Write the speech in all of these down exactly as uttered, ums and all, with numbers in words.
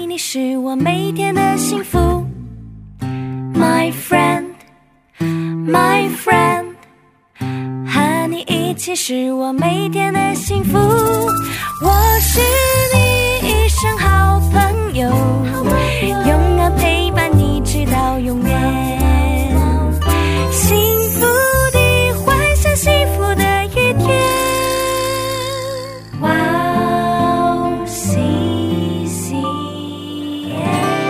你，你是我每天的幸福。 My friend, my friend， 和你一起是我每天的幸福。我是你一生好朋友，永远陪伴你直到永远，幸福的幻想，幸福的一天。哇哦，西西耶。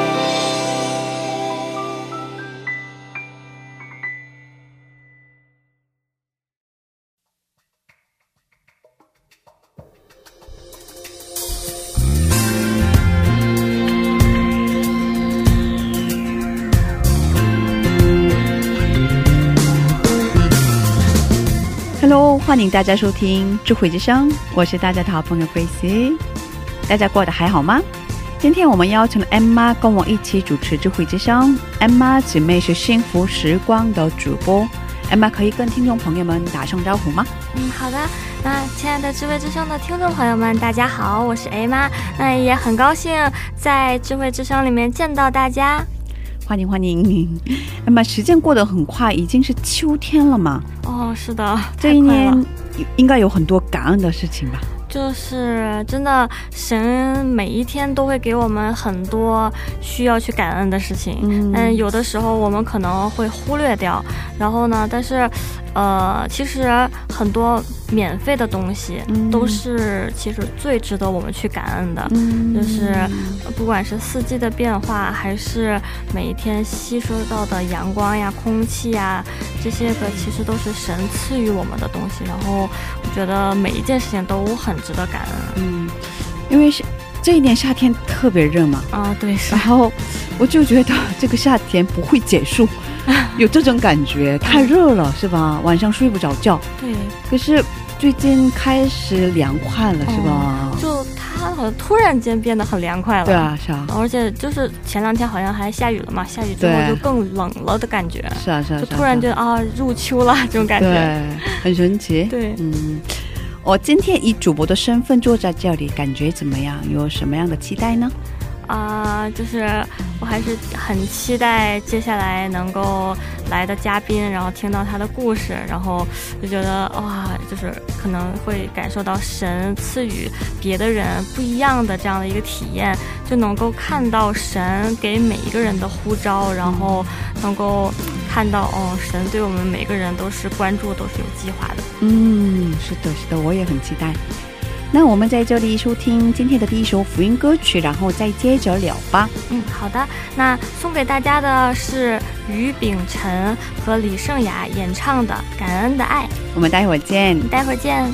Hello， 欢迎大家收听智慧之声，我是大家的好朋友 Gracie。 大家过得还好吗？今天我们邀请了 Emma 跟我一起主持智慧之声。 Emma 姊妹是幸福时光的主播。 Emma 可以跟听众朋友们打声招呼吗？ 嗯，好的。那亲爱的智慧之声的听众朋友们，大家好，我是 Emma。 那也很高兴在智慧之声里面见到大家。 欢迎欢迎。 Emma， 时间过得很快，已经是秋天了嘛。 哦，是的， 这一年应该有很多感恩的事情吧。 就是真的，神每一天都会给我们很多需要去感恩的事情。嗯，但有的时候我们可能会忽略掉。然后呢，但是呃，其实很多免费的东西都是其实最值得我们去感恩的。嗯，就是不管是四季的变化，还是每一天吸收到的阳光呀、空气呀，这些个其实都是神赐予我们的东西。然后我觉得每一件事情都很值得感恩。嗯， 因为是这一年夏天特别热嘛。 啊，对，是。 然后我就觉得这个夏天不会结束，有这种感觉，太热了是吧？晚上睡不着觉。对。可是最近开始凉快了是吧？ 就它好像突然间变得很凉快了。 对啊，是啊。 而且就是前两天好像还下雨了嘛，下雨之后就更冷了的感觉。是啊是啊，就突然觉得啊入秋了这种感觉。对， 很神奇。 对， 嗯。我今天以主播的身份坐在这里，感觉怎么样？有什么样的期待呢？ 啊、呃，就是我还是很期待接下来能够来的嘉宾，然后听到他的故事，然后就觉得哇，就是可能会感受到神赐予别的人不一样的这样的一个体验，就能够看到神给每一个人的呼召，然后能够看到哦，神对我们每个人都是关注，都是有计划的。 嗯，是的，是的，我也很期待。那我们在这里收听今天的第一首福音歌曲，然后再接着聊吧。 嗯，好的。那送给大家的是于秉辰和李圣雅演唱的《感恩的爱》。 我们待会儿见。 待会儿见。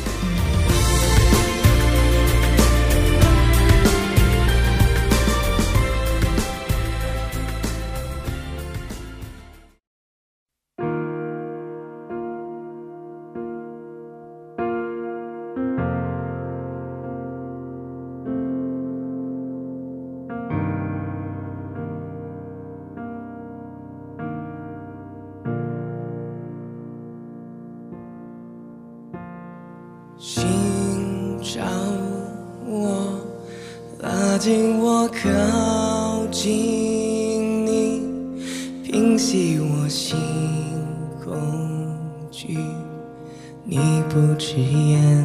寻找我，拉近我，靠近你，平息我心恐惧，你不直言，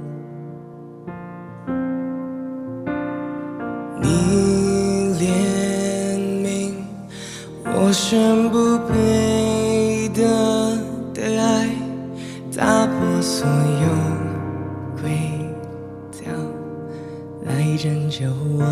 你怜悯我深不配得的爱，打破所有规条来拯救我，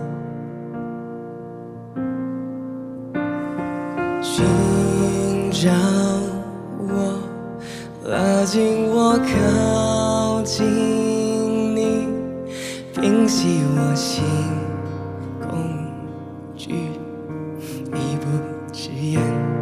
寻找我，拉近我，靠近你，平息我心恐惧，你不直言，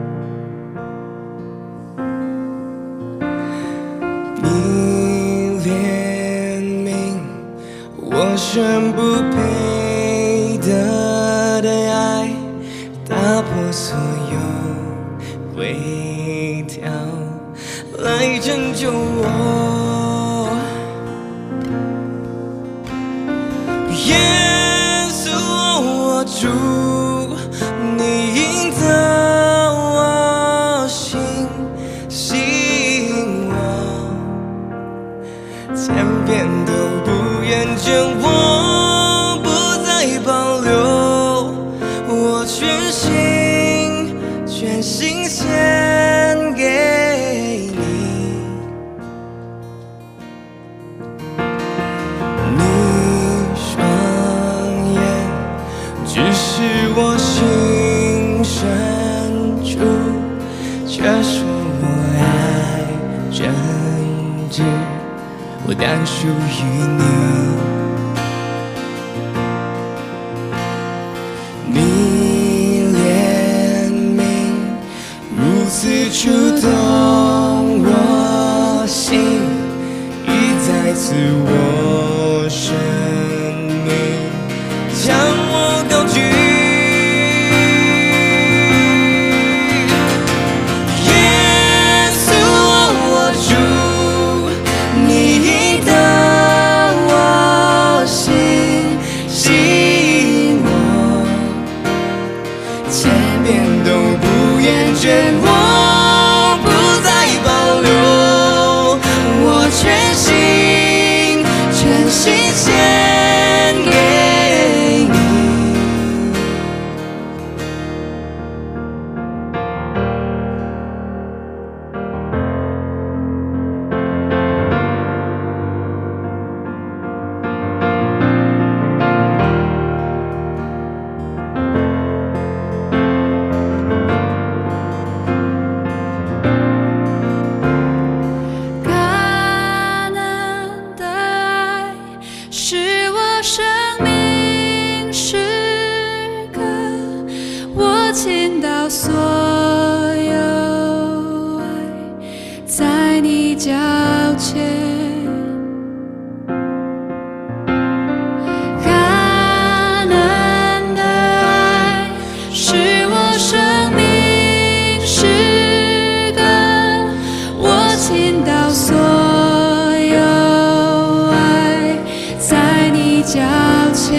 你怜悯我深不配得的爱，打破所有规条来拯救我。耶稣，我住，你引导我心，吸引我，千遍都不厌倦，我不再保留，我全心全心献给你。你双眼只是我心深处，却说我爱真挚，我单属于你。你怜悯如此触动我心，已再次我生命将我高举。耶稣我主，你引导我心，吸引我，千遍都不厌倦，我不再保留，我全心全心献给你。 感恩的爱是我生命时刻，我倾倒所有爱在你脚前。感恩的爱是我生命时刻，我倾倒所有爱在你脚前。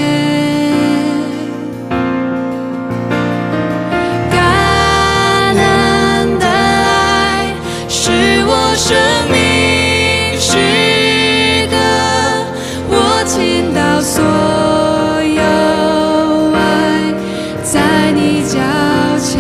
感恩的爱是我生命时刻，我倾倒所有爱在你脚前。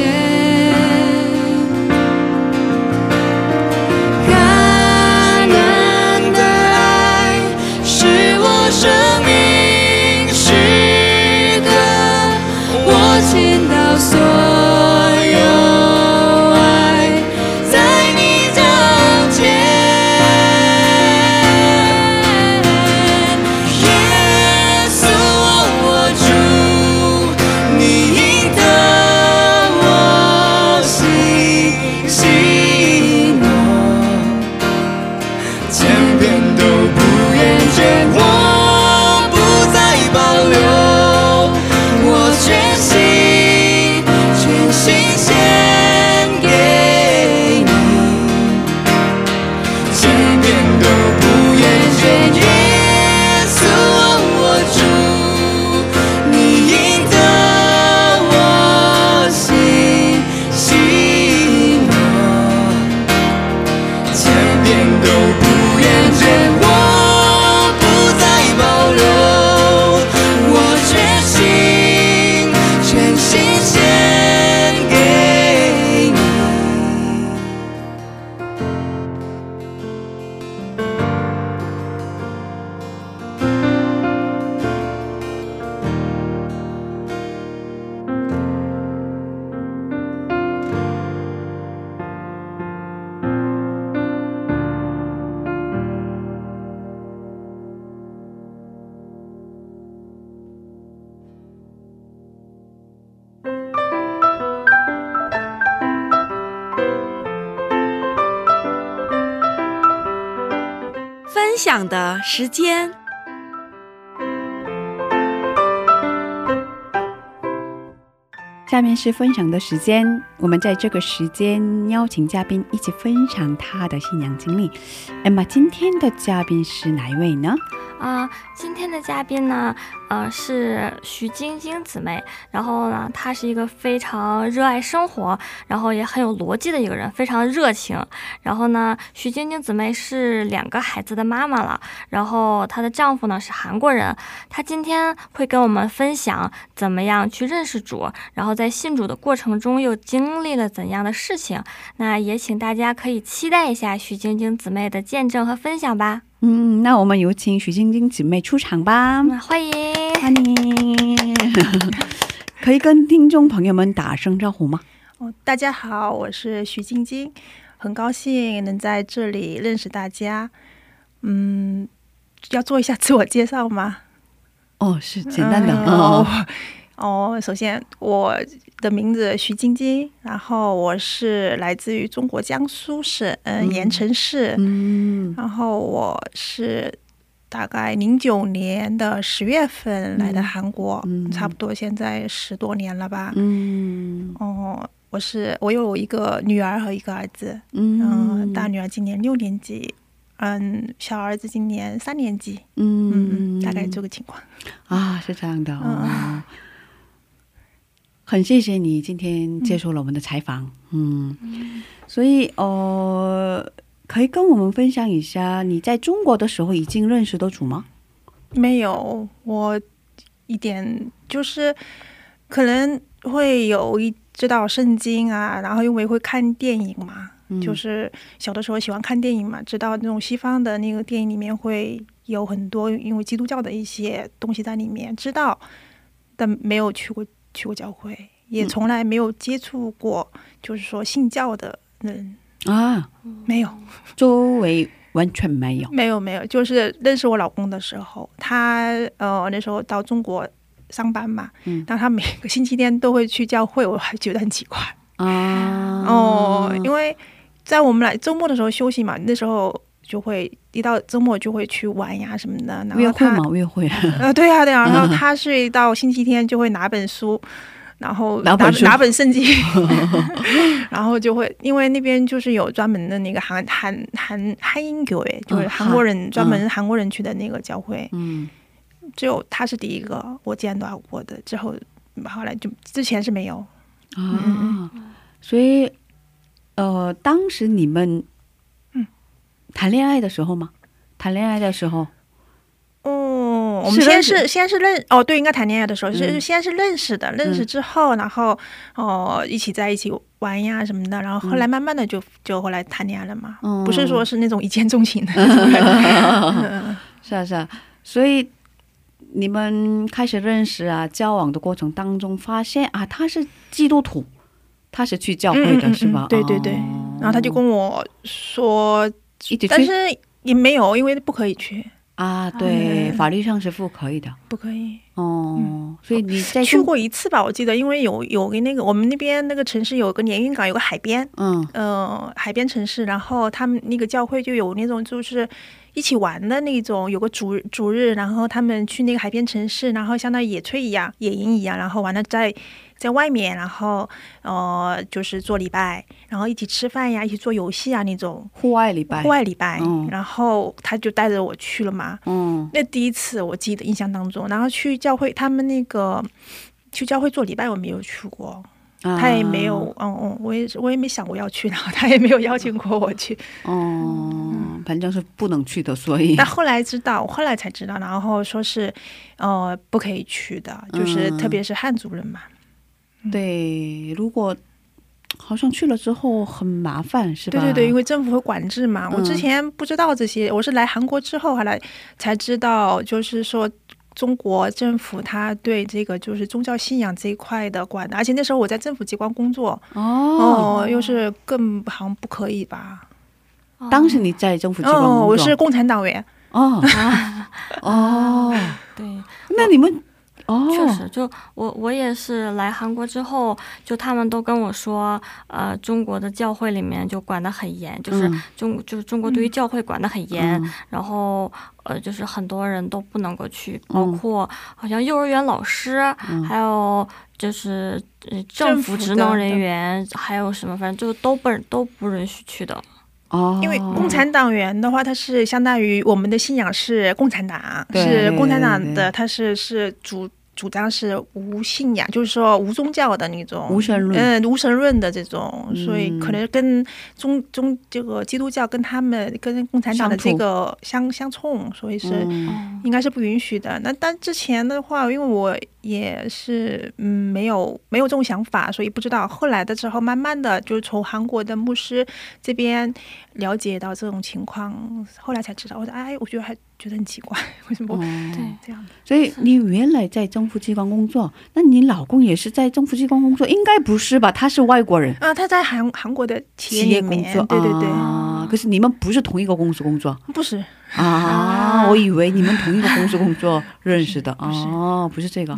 感恩的爱是我生命时刻，我倾倒所有爱在你脚前。耶稣我主，你引导我心，吸引我，千遍都不厌倦，我不再保留，我全心全心献给你，千遍都不厌倦。耶稣我主，你引导我心，吸引我，千遍都不厌倦，我不再保留，我全心全心献给你。 分享的时间。 下面是分享的时间，我们在这个时间邀请嘉宾一起分享他的信仰经历。Emma，今天的嘉宾是哪一位呢？ 啊， 今天的嘉宾呢，呃，是徐晶晶姊妹。然后呢，她是一个非常热爱生活，然后也很有逻辑的一个人，非常热情。然后呢，徐晶晶姊妹是两个孩子的妈妈了，然后她的丈夫呢是韩国人。她今天会跟我们分享怎么样去认识主，然后在信主的过程中又经历了怎样的事情。那也请大家可以期待一下徐晶晶姊妹的见证和分享吧。 嗯，那我们有请徐晶晶姊妹出场吧。 欢迎欢迎可以跟听众朋友们打声招呼吗？ 哦，大家好，我是徐晶晶，很高兴能在这里认识大家。嗯，要做一下自我介绍吗？ 哦，是简单的。 嗯、哦, 哦，首先我的名字徐晶晶，然后我是来自于中国江苏省嗯盐城市，嗯，然后我是大概零九年的十月份来的韩国，嗯，差不多现在十多年了吧，嗯，哦，我是我有一个女儿和一个儿子，嗯，嗯大女儿今年六年级，嗯，小儿子今年三年级，嗯，嗯大概这个情况啊，是这样的哦。嗯很谢谢你今天接受了我们的采访，嗯，嗯所以呃，可以跟我们分享一下你在中国的时候已经认识的主吗？ 没有，我一点就是可能会有一知道圣经啊，然后因为会看电影嘛，嗯、就是小的时候喜欢看电影嘛，知道那种西方的那个电影里面会有很多因为基督教的一些东西在里面，知道，但没有去过。去过教会，也从来没有接触过，嗯、就是说信教的人啊，没有， 周围完全没有， 没有没有，就是认识我老公的时候，他呃那时候到中国上班嘛，嗯，然后他每个星期天都会去教会，我还觉得很奇怪啊，哦，因为在我们来周末的时候休息嘛，那时候。就会一到周末就会去玩呀什么的，然后约会嘛，约会呃，对呀、啊、对呀、啊，然后他是一到星期天就会拿本书，然后拿本拿本圣经，然后就会因为那边就是有专门的那个韩韩韩韩英교회，就是韩国人、嗯、专門韓國人去的那個教會，嗯，只有他是第一個我見到過的，之後後來就之前是沒有啊， 嗯、所以呃，當時你們談戀愛的時候嗎？談戀愛的時候， 哦，我們先是先是認哦，對，應該談戀愛的時候，是先是認識的，認識之後，然後哦一起在一起玩呀什麼的，然後後來慢慢的就就後來談戀愛了嘛，不是說是那種一見鍾情的。 是啊是啊，所以你們開始認識啊交往的過程當中，發現啊他是基督徒，他是去教會的是吧？ 對對對，然後他就跟我說。但是也没有，因为不可以去啊。对、嗯，法律上是不可以的， 不可以。 哦、嗯，所以你在去过一次吧？我记得，因为有有个那个我们那边那个城市有个连云港，有个海边，嗯呃海边城市，然后他们那个教会就有那种就是一起玩的那种，有个主主日，然后他们去那个海边城市，然后相当于野炊一样、野营一样，然后完了在。在外面，然后呃，就是做礼拜，然后一起吃饭呀，一起做游戏啊，那种户外礼拜， 户外礼拜。嗯、然后他就带着我去了嘛。嗯，那第一次我记得印象当中，然后去教会，他们那个去教会做礼拜，我没有去过，啊、他也没有，嗯嗯，我也我也没想过要去，然后他也没有邀请过我去。 哦、嗯，反正是不能去的，所以。 但后来知道，后来才知道，然后说是呃不可以去的，就是特别是汉族人嘛。 对，如果好像去了之后很麻烦是吧？ 对对对，因为政府会管制嘛。我之前不知道这些，我是来韩国之后后来才知道，就是说中国政府他对这个就是宗教信仰这一块的管的，而且那时候我在政府机关工作，哦，又是更好像不可以吧？ 当时你在政府机关工作， 我是共产党员。 哦哦，对，那你们。 哦，确实，就我我也是来韩国之后，就他们都跟我说，呃，中国的教会里面就管得很严，就是中、嗯、就是中国对于教会管得很严，嗯、然后呃，就是很多人都不能够去，包括好像幼儿园老师，嗯、还有就是呃政府职能人员，还有什么，反正就都不都不允许去的。 因为共产党员的话，他是相当于我们的信仰是共产党，是共产党的，他是是主主张是无信仰，就是说无宗教的那种无神论，嗯，无神论的这种，所以可能跟中中这个基督教跟他们跟共产党的这个相相冲，所以是应该是不允许的。那但之前的话，因为我也是嗯没有没有这种想法，所以不知道。后来的时候，慢慢的就是从韩国的牧师这边了解到这种情况，后来才知道。我说哎，我觉得还觉得很奇怪，为什么对这样？ 所以你原来在政府机关工作，那你老公也是在政府机关工作？应该不是吧？他是外国人啊，他在韩韩国的企业里面工作，对对对。 啊，可是你们不是同一个公司工作？ 不是啊，我以为你们同一个公司工作认识的。哦，不是这个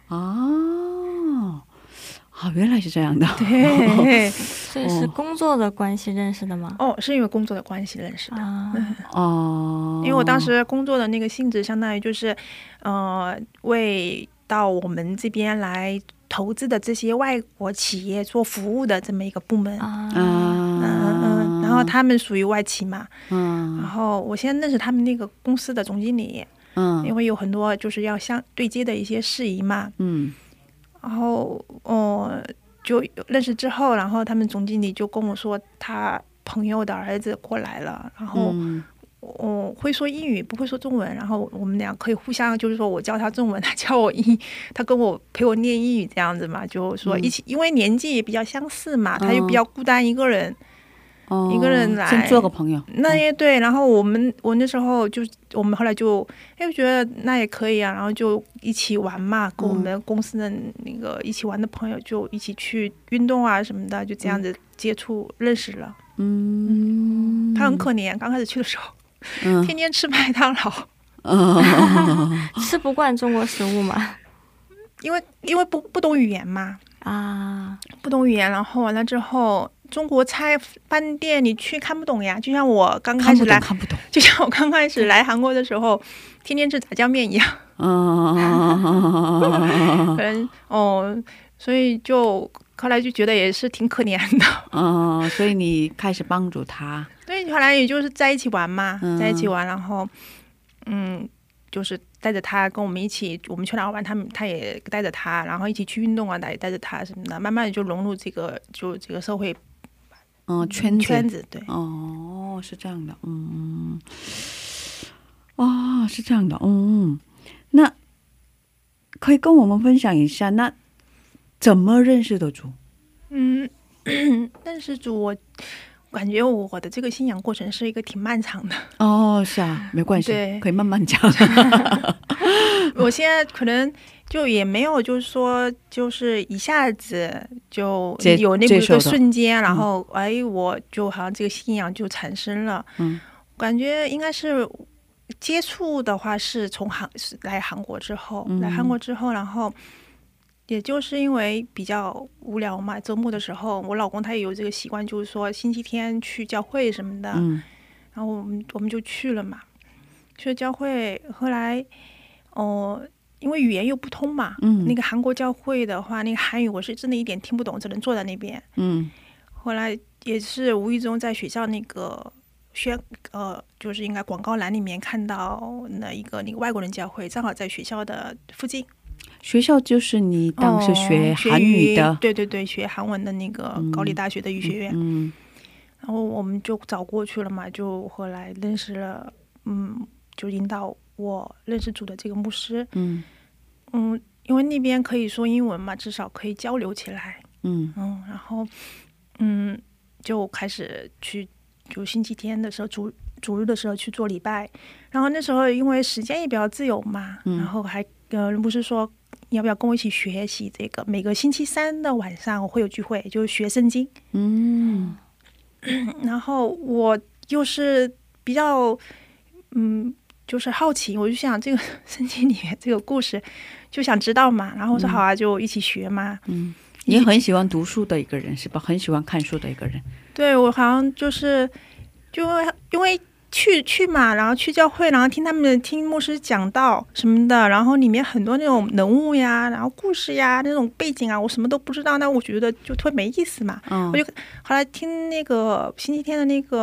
啊。啊，原来是这样的。 对，所以是工作的关系认识的吗？ 哦，是因为工作的关系认识的。哦，因为我当时工作的那个性质相当于就是呃为到我们这边来投资的这些外国企业做服务的这么一个部门。嗯嗯，然后他们属于外企嘛。嗯，然后我先认识他们那个公司的总经理。嗯，因为有很多就是要相对接的一些事宜嘛。嗯。然后哦、呃，就认识之后，然后他们总经理就跟我说，他朋友的儿子过来了，然后我、嗯、会说英语，不会说中文，然后我们俩可以互相，就是说我教他中文，他教我英，他跟我陪我念英语这样子嘛，就说一起，因为年纪也比较相似嘛，他又比较孤单一个人。哦、一个人来先做个朋友， 那也对。然后我们我那时候就我们后来就哎觉得那也可以啊，然后就一起玩嘛，跟我们公司的那个一起玩的朋友就一起去运动啊什么的，就这样子接触、嗯、认识了。嗯，他很可怜，刚开始去的时候，嗯、天天吃麦当劳， 嗯、吃不惯中国食物嘛， 因为因为不不懂语言嘛啊，不懂语言，然后完了之后。中国菜饭店你去看不懂呀，就像我刚开始来， 看不懂， 就像我刚开始来韩国的时候，天天吃炸酱面一样。嗯，可能哦，所以就后来就觉得也是挺可怜的。 嗯，所以你开始帮助他。 对，后来也就是在一起玩嘛，嗯、在一起玩，然后嗯，就是带着他跟我们一起，我们去哪儿玩，他们他也带着他，然后一起去运动啊，带带着他什么的，慢慢的就融入这个就这个社会。 嗯，圈子圈子对， 哦，是这样的，嗯，哦，是这样的，嗯，那可以跟我们分享一下，那怎么认识的主？ 嗯，认识主，我感觉我的这个信仰过程是一个挺漫长的。 哦，是啊，没关系，可以慢慢讲。 我现在可能。就也没有就是说就是一下子就有那么一个瞬间，然后哎我就好像这个信仰就产生了。嗯，感觉应该是接触的话是从韩来韩国之后，来韩国之后，然后也就是因为比较无聊嘛，周末的时候我老公他也有这个习惯，就是说星期天去教会什么的，然后我们我们就去了嘛，去了教会，后来哦。因为语言又不通嘛，嗯，那个韩国教会的话，那个韩语我是真的一点听不懂，只能坐在那边。嗯，后来也是无意中在学校那个宣呃，就是应该广告栏里面看到那一个那个外国人教会，正好在学校的附近。 学校就是你当时学韩语的， 哦、对对对，学韩文的那个高丽大学的语学院。嗯，嗯然后我们就找过去了嘛，就后来认识了，嗯，就引导。我认识主的这个牧师，嗯嗯，因为那边可以说英文嘛，至少可以交流起来，嗯嗯，然后嗯就开始去，就星期天的时候主主日的时候去做礼拜，然后那时候因为时间也比较自由嘛，嗯、然后还呃牧师说要不要跟我一起学习这个，每个星期三的晚上我会有聚会，就是学圣经，嗯，然后我又是比较嗯。就是好奇，我就想这个圣经里面这个故事，就想知道嘛。然后我说好啊，就一起学嘛。嗯， 你很喜欢读书的一个人是吧？很喜欢看书的一个人。 对，我好像就是，就因为去去嘛，然后去教会，然后听他们听牧师讲道什么的，然后里面很多那种人物呀，然后故事呀，那种背景啊，我什么都不知道，那我觉得就特别没意思嘛。嗯，我就后来听那个星期天的那个。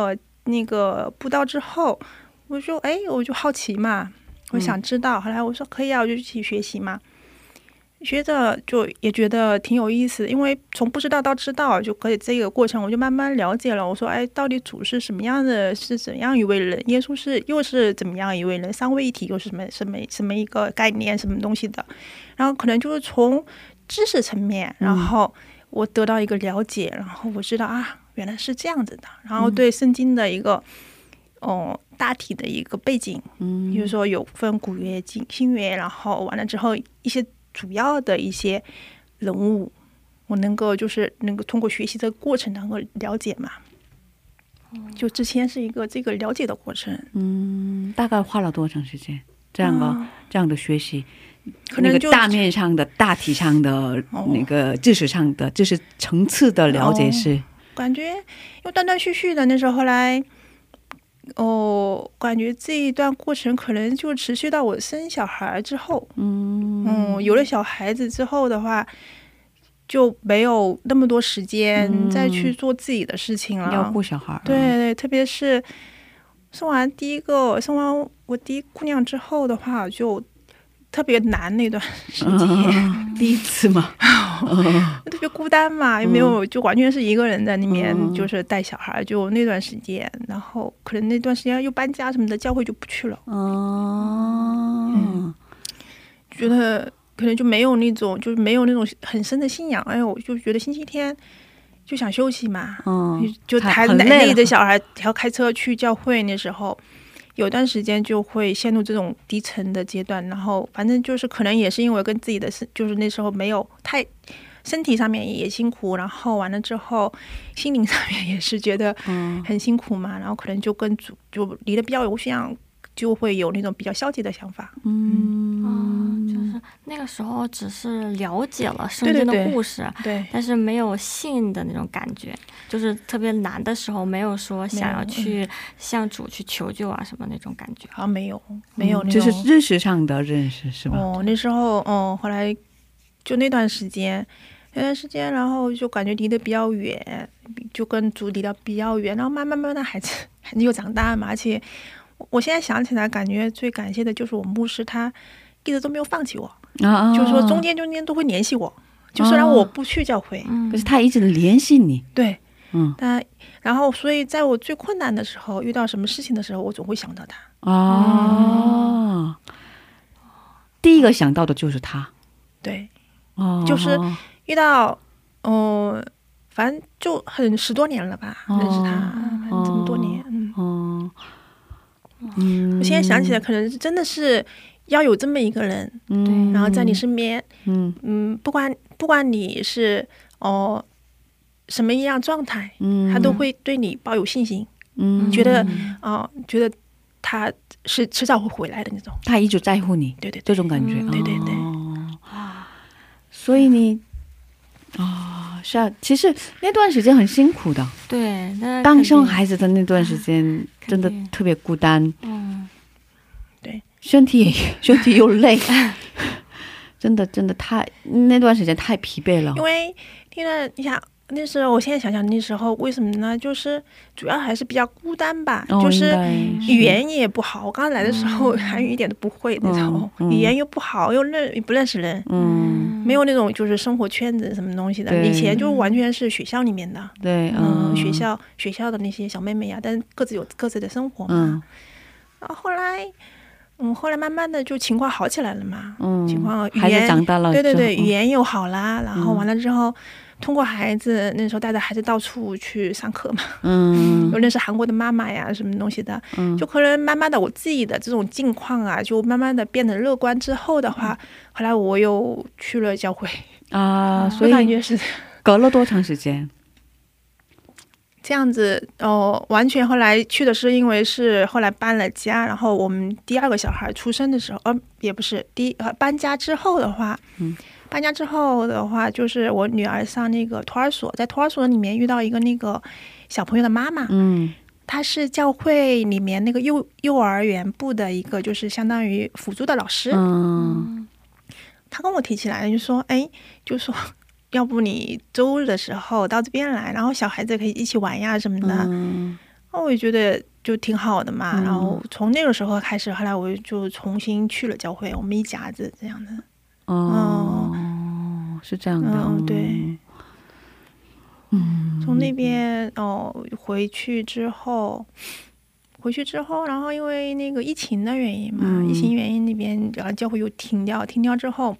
那个布道之后，我就哎我就好奇嘛，我想知道，后来我说可以啊，我就去学习嘛。学着就也觉得挺有意思，因为从不知道到知道，就可以这个过程我就慢慢了解了。我说哎，到底主是什么样的，是怎样一位人，耶稣是又是怎么样一位人，三位一体又是什么什么什么一个概念，什么东西的。然后可能就是从知识层面，然后我得到一个了解，然后我知道啊原来是这样子的，然后对圣经的一个哦大体的一个背景，嗯，比如说有分古约、新约，然后完了之后一些主要的一些人物，我能够就是能够通过学习的过程能够了解嘛。就之前是一个这个了解的过程。嗯， 大概花了多长时间？这样的、嗯、这样的学习， 可能就那个大面上的、大体上的、哦、那个知识上的、知识层次的了解是、哦、 感觉又断断续续的。那时候后来。哦，感觉这一段过程可能就持续到我生小孩之后。嗯嗯，有了小孩子之后的话，就没有那么多时间再去做自己的事情了。嗯、 要顾小孩。 对对，特别是生完第一个，生完我第一姑娘之后的话，就特别难那段时间。 嗯、第一次嘛。 特别孤单嘛，也没有，就完全是一个人在那边，就是带小孩，就那段时间，然后可能那段时间又搬家什么的，教会就不去了。哦、嗯，觉得可能就没有那种，就是没有那种很深的信仰。哎呦，我就觉得星期天就想休息嘛，嗯，就还累的小孩还要开车去教会，那时候有段时间就会陷入这种低沉的阶段，然后反正就是可能也是因为跟自己的就是那时候没有太身体上面也辛苦，然后完了之后心灵上面也是觉得很辛苦嘛，嗯、然后可能就跟主就离得比较有像，就会有那种比较消极的想法。 嗯，嗯就是那个时候只是了解了圣经的故事，对对对，但是没有信的那种感觉，就是特别难的时候没有说想要去向主去求救啊什么那种感觉。 啊，没有没有、 嗯，就是知识上的认识是吧？ 哦，那时候哦，后来就那段时间。那段时间，然后就感觉离得比较远，就跟主离得比较远，然后慢慢慢慢孩子孩子又长大嘛，而且我现在想起来，感觉最感谢的就是我牧师，他一直都没有放弃我，啊、就是说中间中间都会联系我，就虽然我不去教会， 啊嗯、可是他一直联系你。 对，嗯，他然后所以在我最困难的时候，遇到什么事情的时候，我总会想到他。 哦，嗯、第一个想到的就是他。 对，哦，就是。遇到，哦、呃，反正就很十多年了吧，哦、认识他，反正这么多年，嗯，嗯，我现在想起来，可能真的是要有这么一个人，嗯，然后在你身边，嗯嗯，不管不管你是哦、呃、什么一样状态，嗯，他都会对你抱有信心，嗯，觉得啊、呃，觉得他是迟早会回来的那种， 他一直在乎你， 对对， 这种感觉， 对对对， 所以你。哦，是啊，其实那段时间很辛苦的。 对， 刚生孩子的那段时间真的特别孤单。嗯， 对， 身体也身体又累，真的真的太那段时间太疲惫了。 因为那段你想那时候，我现在想想那时候为什么呢？就是主要还是比较孤单吧，哦、就是语言也不好。我刚来的时候韩语一点都不会那种，嗯、语言又不好，又认不认识人，嗯，没有那种就是生活圈子什么东西的。以前就完全是学校里面的，对，嗯，嗯学校学校的那些小妹妹呀、啊，但各自有各自的生活嘛。嗯、然后后来。嗯，后来慢慢的就情况好起来了嘛，嗯，情况语言孩子长大了，对对对，语言又好啦，然后完了之后，通过孩子那时候带着孩子到处去上课嘛，嗯，又认识韩国的妈妈呀，什么东西的，嗯，就可能慢慢的我自己的这种境况啊，就慢慢的变得乐观之后的话，嗯、后来我又去了教会啊，所以感觉是隔了多长时间？ 这样子哦，完全后来去的是因为是后来搬了家，然后我们第二个小孩出生的时候，呃，也不是第呃搬家之后的话，嗯，搬家之后的话，就是我女儿上那个托儿所，在托儿所里面遇到一个那个小朋友的妈妈，嗯，她是教会里面那个幼幼儿园部的一个就是相当于辅助的老师，嗯，她跟我提起来就说，哎，就说。要不你周日的时候到这边来，然后小孩子可以一起玩呀什么的。嗯、 我也觉得就挺好的嘛。然后从那个时候开始，后来我就重新去了教会，我们一家子这样的。 哦，是这样的。 嗯，对。嗯，从那边哦回去之后。回去之后，然后因为那个疫情的原因嘛，嗯、疫情原因那边然后教会又停掉，停掉之后，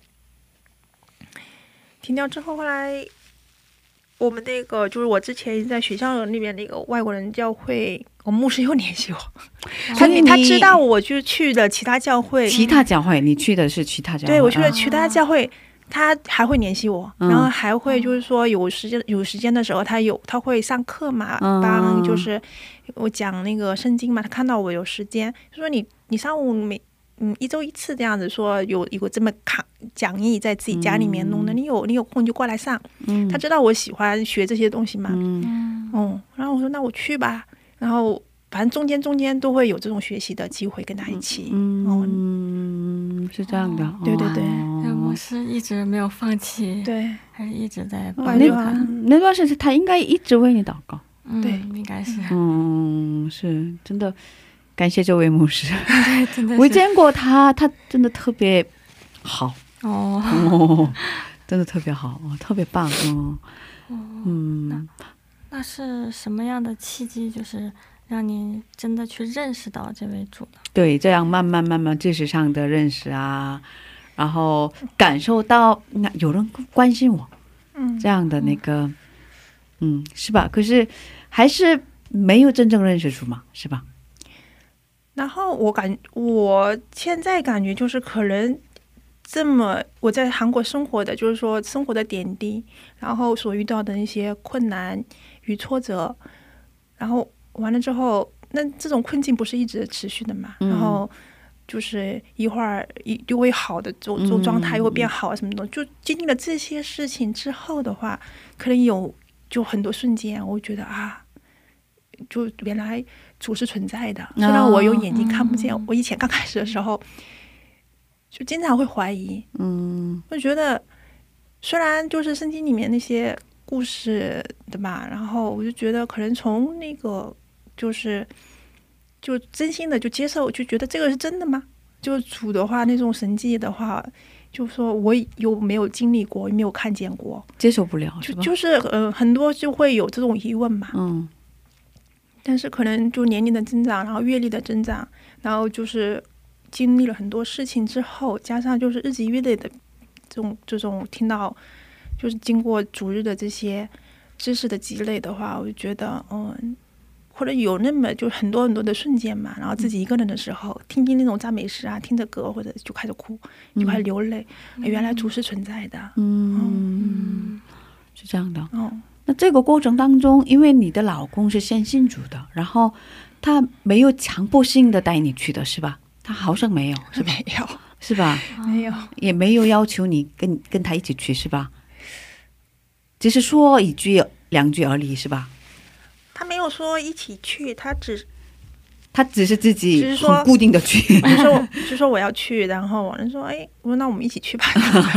停掉之后，后来我们那个就是我之前在学校那边那个外国人教会，我牧师又联系我，所以他知道我就去了其他教会， 其他教会，你去的是其他教会， 对我去了其他教会。啊他还会联系我，然后还会就是说有时间有时间的时候，他有他会上课嘛，帮就是我讲那个圣经嘛。他看到我有时间，就说你你上午每嗯一周一次这样子，说有有这么讲讲义在自己家里面弄的，你有你有空就过来上。他知道我喜欢学这些东西嘛，嗯，哦，然后我说那我去吧，然后反正中间中间都会有这种学习的机会跟他一起， 嗯，是这样的， 对对对。 牧师一直没有放弃， 对， 还是一直在帮助他。那段时间他应该一直为你祷告， 对， 应该是， 嗯，是真的，感谢这位牧师。 对，真的是， 我见过他，他真的特别好哦， 哦，真的特别好，特别棒，嗯， 嗯，那那是什么样的契机，就是让你真的去认识到这位主呢？ 对，这样慢慢慢慢知识上的认识啊。然后感受到有人关心我，嗯，这样的那个，嗯，是吧？可是还是没有真正认识主嘛，是吧？ 然后我感我现在感觉就是可能这么我在韩国生活的，就是说生活的点滴，然后所遇到的那些困难与挫折，然后完了之后，那这种困境不是一直持续的嘛？然后。就是一会儿又会好的，这种状态又会变好什么的，就经历了这些事情之后的话，可能有就很多瞬间，我觉得啊，就原来主是存在的，虽然我有眼睛看不见。我以前刚开始的时候，就经常会怀疑，嗯，我觉得虽然就是圣经里面那些故事的吧，然后我就觉得可能从那个就是。就真心的就接受，就觉得这个是真的吗？就主的话，那种神迹的话，就说我又没有经历过，没有看见过， 接受不了， 就就是呃很多就会有这种疑问嘛。嗯。但是可能就年龄的增长，然后阅历的增长，然后就是经历了很多事情之后，加上就是日积月累的这种这种听到，就是经过主日的这些知识的积累的话，我就觉得嗯。或者有那么就很多很多的瞬间嘛，然后自己一个人的时候，听听那种赞美诗啊，听着歌或者就开始哭，就开始流泪。嗯、原来主是存在的， 嗯，嗯是这样的。哦，那这个过程当中，因为你的老公是先信主的，然后他没有强迫性的带你去的是吧？他好像没有，是吧？ 没有， 是吧？ 没有， 也没有要求你跟跟他一起去是吧？只是说一句两句而已是吧？ 他没有说一起去，他只他只是自己很固定的去， 就说就说我要去，然后我说哎，我说那我们一起去吧。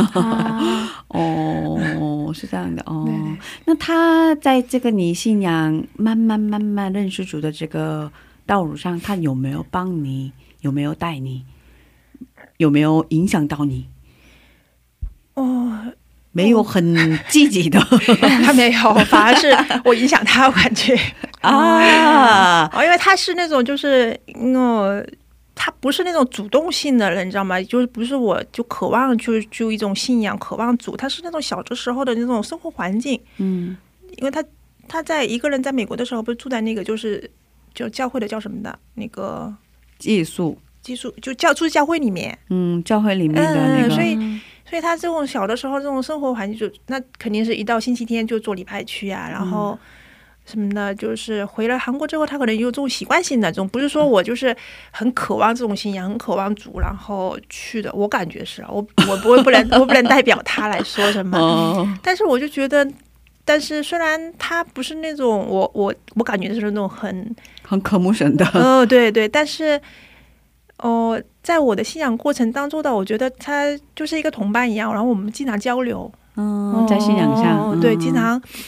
哦，是这样的哦。对对，那他在这个你信仰慢慢慢慢认识主的这个道路上，他有没有帮你？有没有带你？有没有影响到你？ 哦。 没有很积极的， 他没有，反而是我影响他，我感觉啊，哦，因为他是那种就是嗯，他不是那种主动性的人，你知道吗？就是不是我就渴望就就一种信仰，渴望主，他是那种小的时候的那种生活环境，嗯，因为他他在一个人在美国的时候，不是住在那个就是就教会的叫什么的那个寄宿寄宿，就教住教会里面， 嗯，教会里面的那个， 嗯、所以。所以他这种小的时候这种生活环境就那肯定是一到星期天就做礼拜去啊，然后什么的，就是回了韩国之后他可能有这种习惯性的这种，不是说我就是很渴望这种信仰很渴望主然后去的，我感觉是我我不会不能我不能代表他来说什么，但是我就觉得但是虽然他不是那种我我我感觉是那种很很渴慕神的哦对对，但是哦，在我的信仰过程当中的，我觉得他就是一个同伴一样，然后我们经常交流， 嗯，在信仰上， 哦、对，经常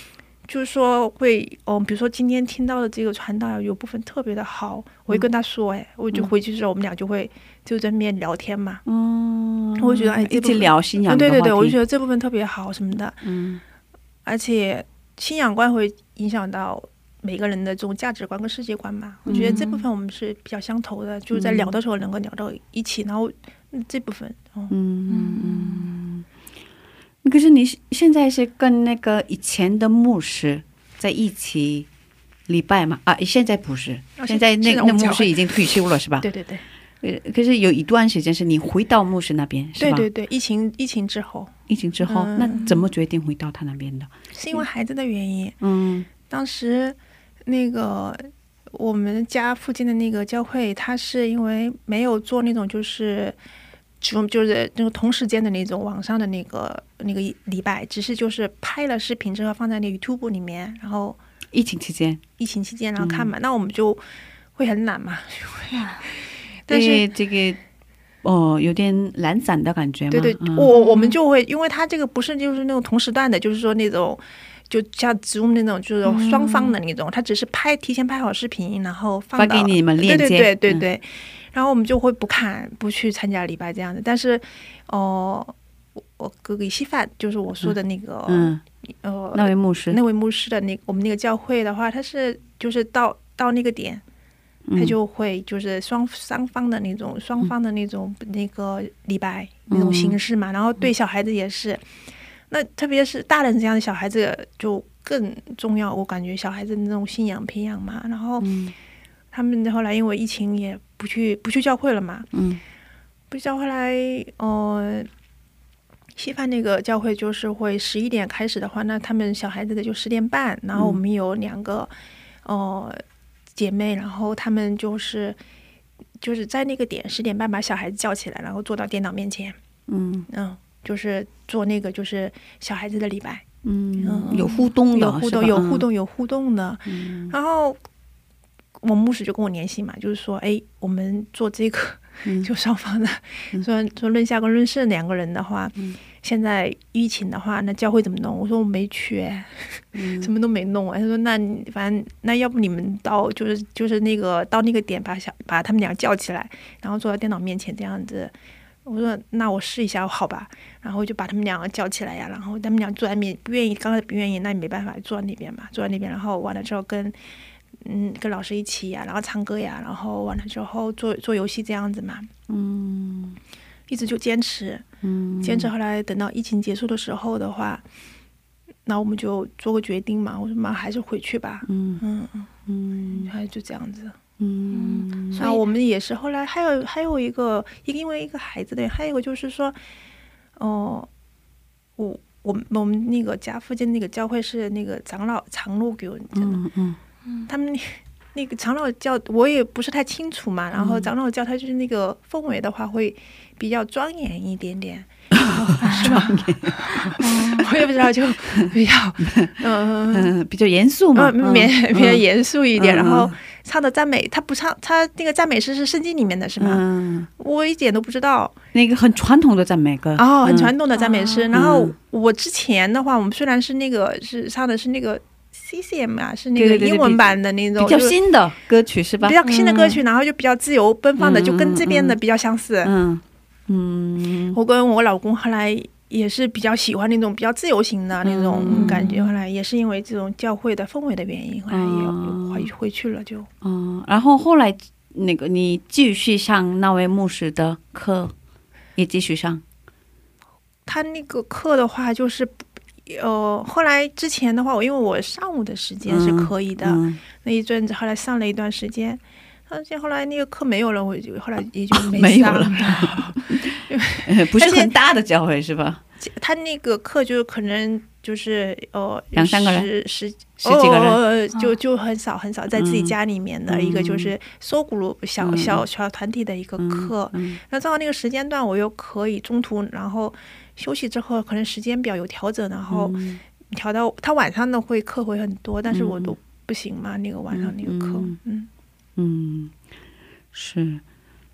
就是说会，嗯，比如说今天听到的这个传道有部分特别的好，我会跟他说，哎，我就回去之后我们俩就会就在面聊天嘛，嗯，我觉得哎， 一起聊信仰的话题， 对对对，我就觉得这部分特别好什么的，嗯，而且信仰观会影响到每个人的这种价值观跟世界观嘛，我觉得这部分我们是比较相投的，就是在聊的时候能够聊到一起，然后这部分，嗯嗯嗯。可是你现在是跟那个以前的牧师在一起礼拜吗？啊，现在不是，现在那个牧师已经退休了是吧？ 对对对。 可是有一段时间是你回到牧师那边是吧？ 对对对，疫情疫情之后， 疫情之后，那怎么决定回到他那边的？ 是因为孩子的原因。嗯，当时那个我们家附近的那个教会，他是因为没有做那种就是就是那个同时间的那种网上的那个那个礼拜，只是就是拍了视频之后放在那个 YouTube 里面，然后疫情期间疫情期间然后看嘛，那我们就会很懒嘛， 但是这个哦有点懒散的感觉嘛。 对对，我我们就会，因为他这个不是就是那种同时段的，就是说那种就像 Zoom 那种就是双方的那种，他只是拍提前拍好视频然后放到发给你们链接， 对对对对对，然后我们就会不看不去参加礼拜这样的。但是哦、呃，我哥哥稀饭就是我说的那个嗯呃那位牧师那位牧师的那个我们那个教会的话，他是就是到到那个点他就会就是双双方的那种双方的那种那个礼拜那种形式嘛，然后对小孩子也是，那特别是大人这样的小孩子就更重要，我感觉小孩子那种信仰培养嘛，然后他们后来因为疫情也不去不去教会了嘛，嗯，不去教会来，呃，西方那个教会就是会十一点开始的话，那他们小孩子的就十点半，然后我们有两个，呃。姐妹，然后他们就是就是在那个点十点半把小孩子叫起来，然后坐到电脑面前，嗯嗯，就是做那个就是小孩子的礼拜， 嗯，嗯有互动的， 有互动，有互动，有互动的。嗯、然后我牧师就跟我联系嘛，就是说，哎，我们做这个、嗯、就双方的，嗯、说说论下跟论圣两个人的话。嗯现在疫情的话，那教会怎么弄？我说我没去，嗯、什么都没弄。他说那反正那要不你们到就是就是那个到那个点把小把他们俩叫起来，然后坐到电脑面前这样子。我说那我试一下好吧，然后就把他们两个叫起来呀，然后他们俩坐在面不愿意，刚开始不愿意，那你没办法坐在那边嘛，坐在那边，然后完了之后跟嗯跟老师一起呀，然后唱歌呀，然后完了之后做做游戏这样子嘛，嗯。一直就坚持，嗯，坚持。后来等到疫情结束的时候的话，那我们就做个决定嘛。我说妈，还是回去吧。嗯嗯嗯，还就这样子。嗯，然后我们也是后来还有还有一个一个因为一个孩子的，还有一个就是说，哦、呃，我我们我们那个家附近那个教会是那个长老长老给我，嗯嗯嗯，他们。那个长老教我也不是太清楚嘛，然后长老教他就是那个氛围的话会比较庄严一点点，是吧？我也不知道，就比较嗯、 呃、比较严肃嘛， 嗯、比比较严肃一点。嗯、然后唱的赞美，他不唱，他那个赞美诗是圣经里面的是吗？嗯，我一点都不知道。 那个很传统的赞美歌哦，很传统的赞美诗。嗯、然后我之前的话，我们虽然是那个是唱的是那个。C C M 啊，是那个英文版的那种比较新的歌曲是吧？ 比较新的歌曲，然后就比较自由奔放的，就跟这边的比较相似。嗯嗯， 我跟我老公后来也是比较喜欢那种比较自由型的那种感觉，后来也是因为这种教会的氛围的原因，后来也回回去了就。 嗯，然后后来那个你继续上那位牧师的课，也继续上。 他那个课的话就是。呃，后来之前的话，我因为我上午的时间是可以的，嗯嗯、那一阵子后来上了一段时间，而且后来那个课没有了，我就后来也就没上、哦、 没有了。不是很大的教会是吧？ 他那个课就可能就是呃两三个人， 十十十几个人， 呃、就就很少很少，在自己家里面的、嗯、一个就是搜咕噜小、嗯、小小团体的一个课，嗯嗯、那正好那个时间段我又可以中途然后。休息之后可能时间表有调整，然后调到他晚上的会课会很多，但是我都不行嘛，那个晚上那个课，嗯嗯， 嗯，是，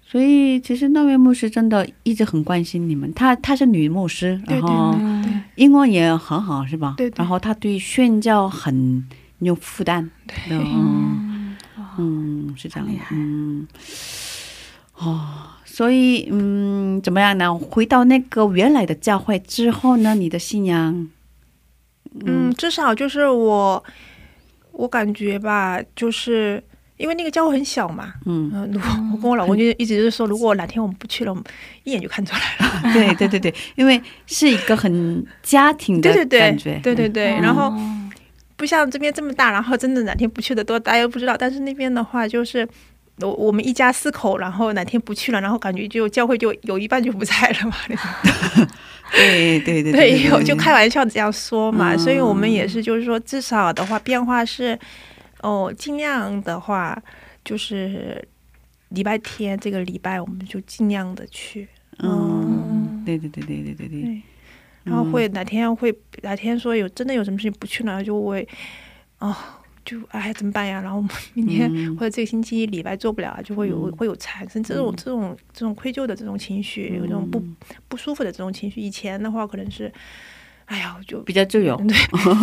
所以其实那位牧师真的一直很关心你们，他他是女牧师，然后英文也很好是吧？对，然后他对宣教很有负担，对，嗯，嗯，是这样，嗯，哦，所以嗯，怎么样呢？回到那个原来的教会之后呢，你的信仰， 嗯，至少就是我我感觉吧，就是因为那个教会很小嘛，嗯，我跟我老公就一直是说，如果哪天我们不去了，我们一眼就看出来了。 对对对对，因为是一个很家庭的感觉， 对对对，然后不像这边这么大，然后真的哪天不去的多，大家都不知道。但是那边的话，就是我我们一家四口，然后哪天不去了，然后感觉就教会就有一半就不在了嘛。 对对对对，有就开玩笑这样说嘛，所以我们也是就是说，至少的话变化是。哦，尽量的话就是礼拜天这个礼拜我们就尽量的去， 嗯，对对对对对对对， 然后会哪天会哪天说有真的有什么事情不去了，就会哦就哎怎么办呀？然后明天或者这个星期礼拜做不了，就会有会有产生这种这种这种愧疚的这种情绪，有这种不不舒服的这种情绪。以前的话可能是。哎呀，就比较自由。 对，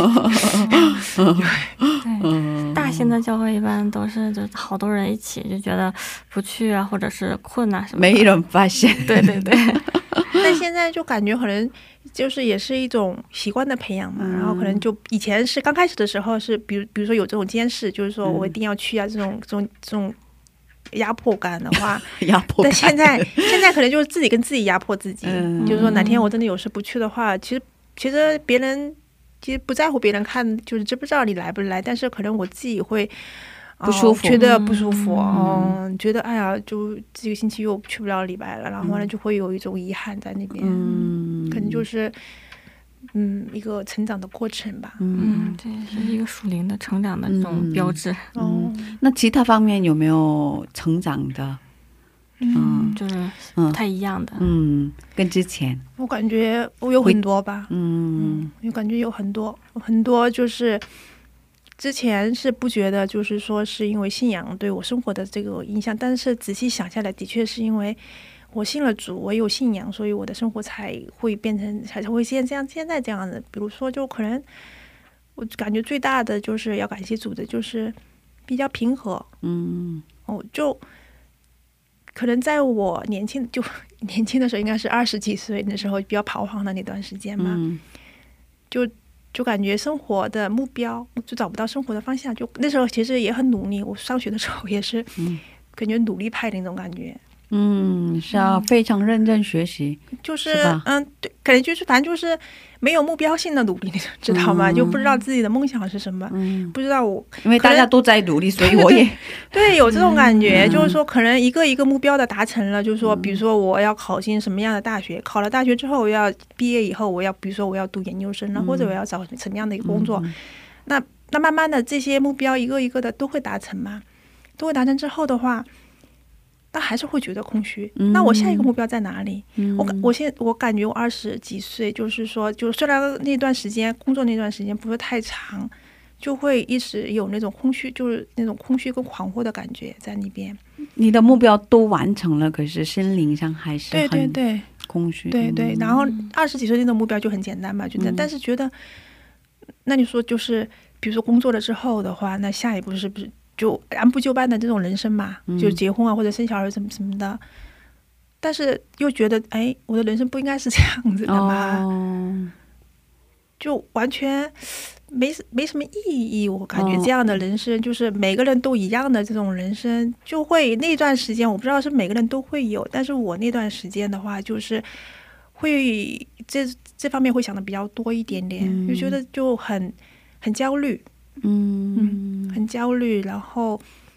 大型的教会一般都是就好多人一起，就觉得不去啊，或者是困啊什么的， 没人发现。 对对对。 但现在就感觉可能就是也是一种习惯的培养嘛，然后可能就以前是刚开始的时候是，比如比如说有这种监视，就是说我一定要去啊，这种这种这种压迫感的话， 压迫感。 但现在现在可能就是自己跟自己压迫自己，就是说哪天我真的有事不去的话，其实。其实别人其实不在乎别人看，就是知不知道你来不来，但是可能我自己会不舒服， 觉得不舒服，嗯，觉得哎呀，就这个星期又去不了礼拜了，然后完了就会有一种遗憾在那边，嗯，可能就是嗯一个成长的过程吧， 嗯，这是一个属灵的成长的这种标志。 嗯，那其他方面有没有成长的？ 嗯，就是不太一样的。 嗯，跟之前我感觉我有很多吧。嗯，我感觉有很多很多，就是之前是不觉得，就是说是因为信仰对我生活的这个影响，但是仔细想下来，的确是因为我信了主，我有信仰，所以我的生活才会变成才会现这样现在这样的。比如说，就可能我感觉最大的就是要感谢主的，就是比较平和。嗯，哦，就。可能在我年轻就年轻的时候，应该是二十几岁的时候，比较彷徨的那段时间嘛，嗯、就就感觉生活的目标就找不到生活的方向，就那时候其实也很努力。我上学的时候也是，感觉努力派的那种感觉。 嗯，是啊，非常认真学习， 就是嗯，对，可能就是反正就是没有目标性的努力，知道吗？就不知道自己的梦想是什么，不知道我因为大家都在努力，所以我也对有这种感觉，就是说可能一个一个目标的达成了，就是说比如说我要考进什么样的大学，考了大学之后我要毕业以后我要比如说我要读研究生了，或者我要找什么样的一个工作，那那慢慢的这些目标一个一个的都会达成嘛，都会达成之后的话。但还是会觉得空虚。嗯、那我下一个目标在哪里？嗯、我我现我感觉我二十几岁，就是说，就虽然那段时间工作那段时间不是太长，就会一直有那种空虚，就是那种空虚跟恍惚的感觉在那边。 你的目标都完成了，可是心灵上还是很对对对空虚。 对对，然后二十几岁那种目标就很简单嘛，觉得，嗯、但是觉得，那你说就是，比如说工作了之后的话，那下一步是不是？就按部就班的这种人生嘛，就结婚啊或者生小孩什么什么的，但是又觉得哎，我的人生不应该是这样子的嘛，哦、就完全没没什么意义。我感觉这样的人生，就是每个人都一样的这种人生，就会那段时间我不知道是每个人都会有，但是我那段时间的话，就是会这这方面会想的比较多一点点，嗯、就觉得就很很焦虑。嗯嗯，很焦虑，然后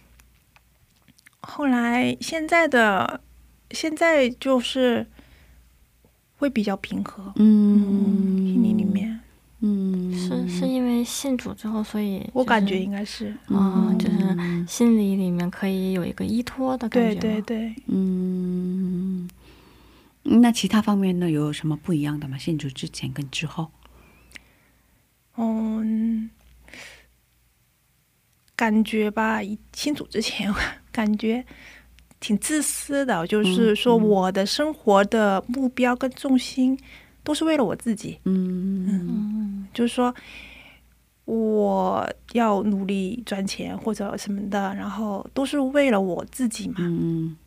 后来现在的现在就是会比较平和，嗯，心里里面， 嗯，是是因为信主之后，所以、就是、 我感觉应该是， 啊、嗯，就是心里里面可以有一个依托的感觉， 对对对， 嗯，那其他方面呢，有什么不一样的吗？信主之前跟之后， 嗯。感觉吧，信主之前感觉挺自私的，就是说我的生活的目标跟重心都是为了我自己。嗯嗯，就是说我要努力赚钱或者什么的，然后都是为了我自己嘛。嗯，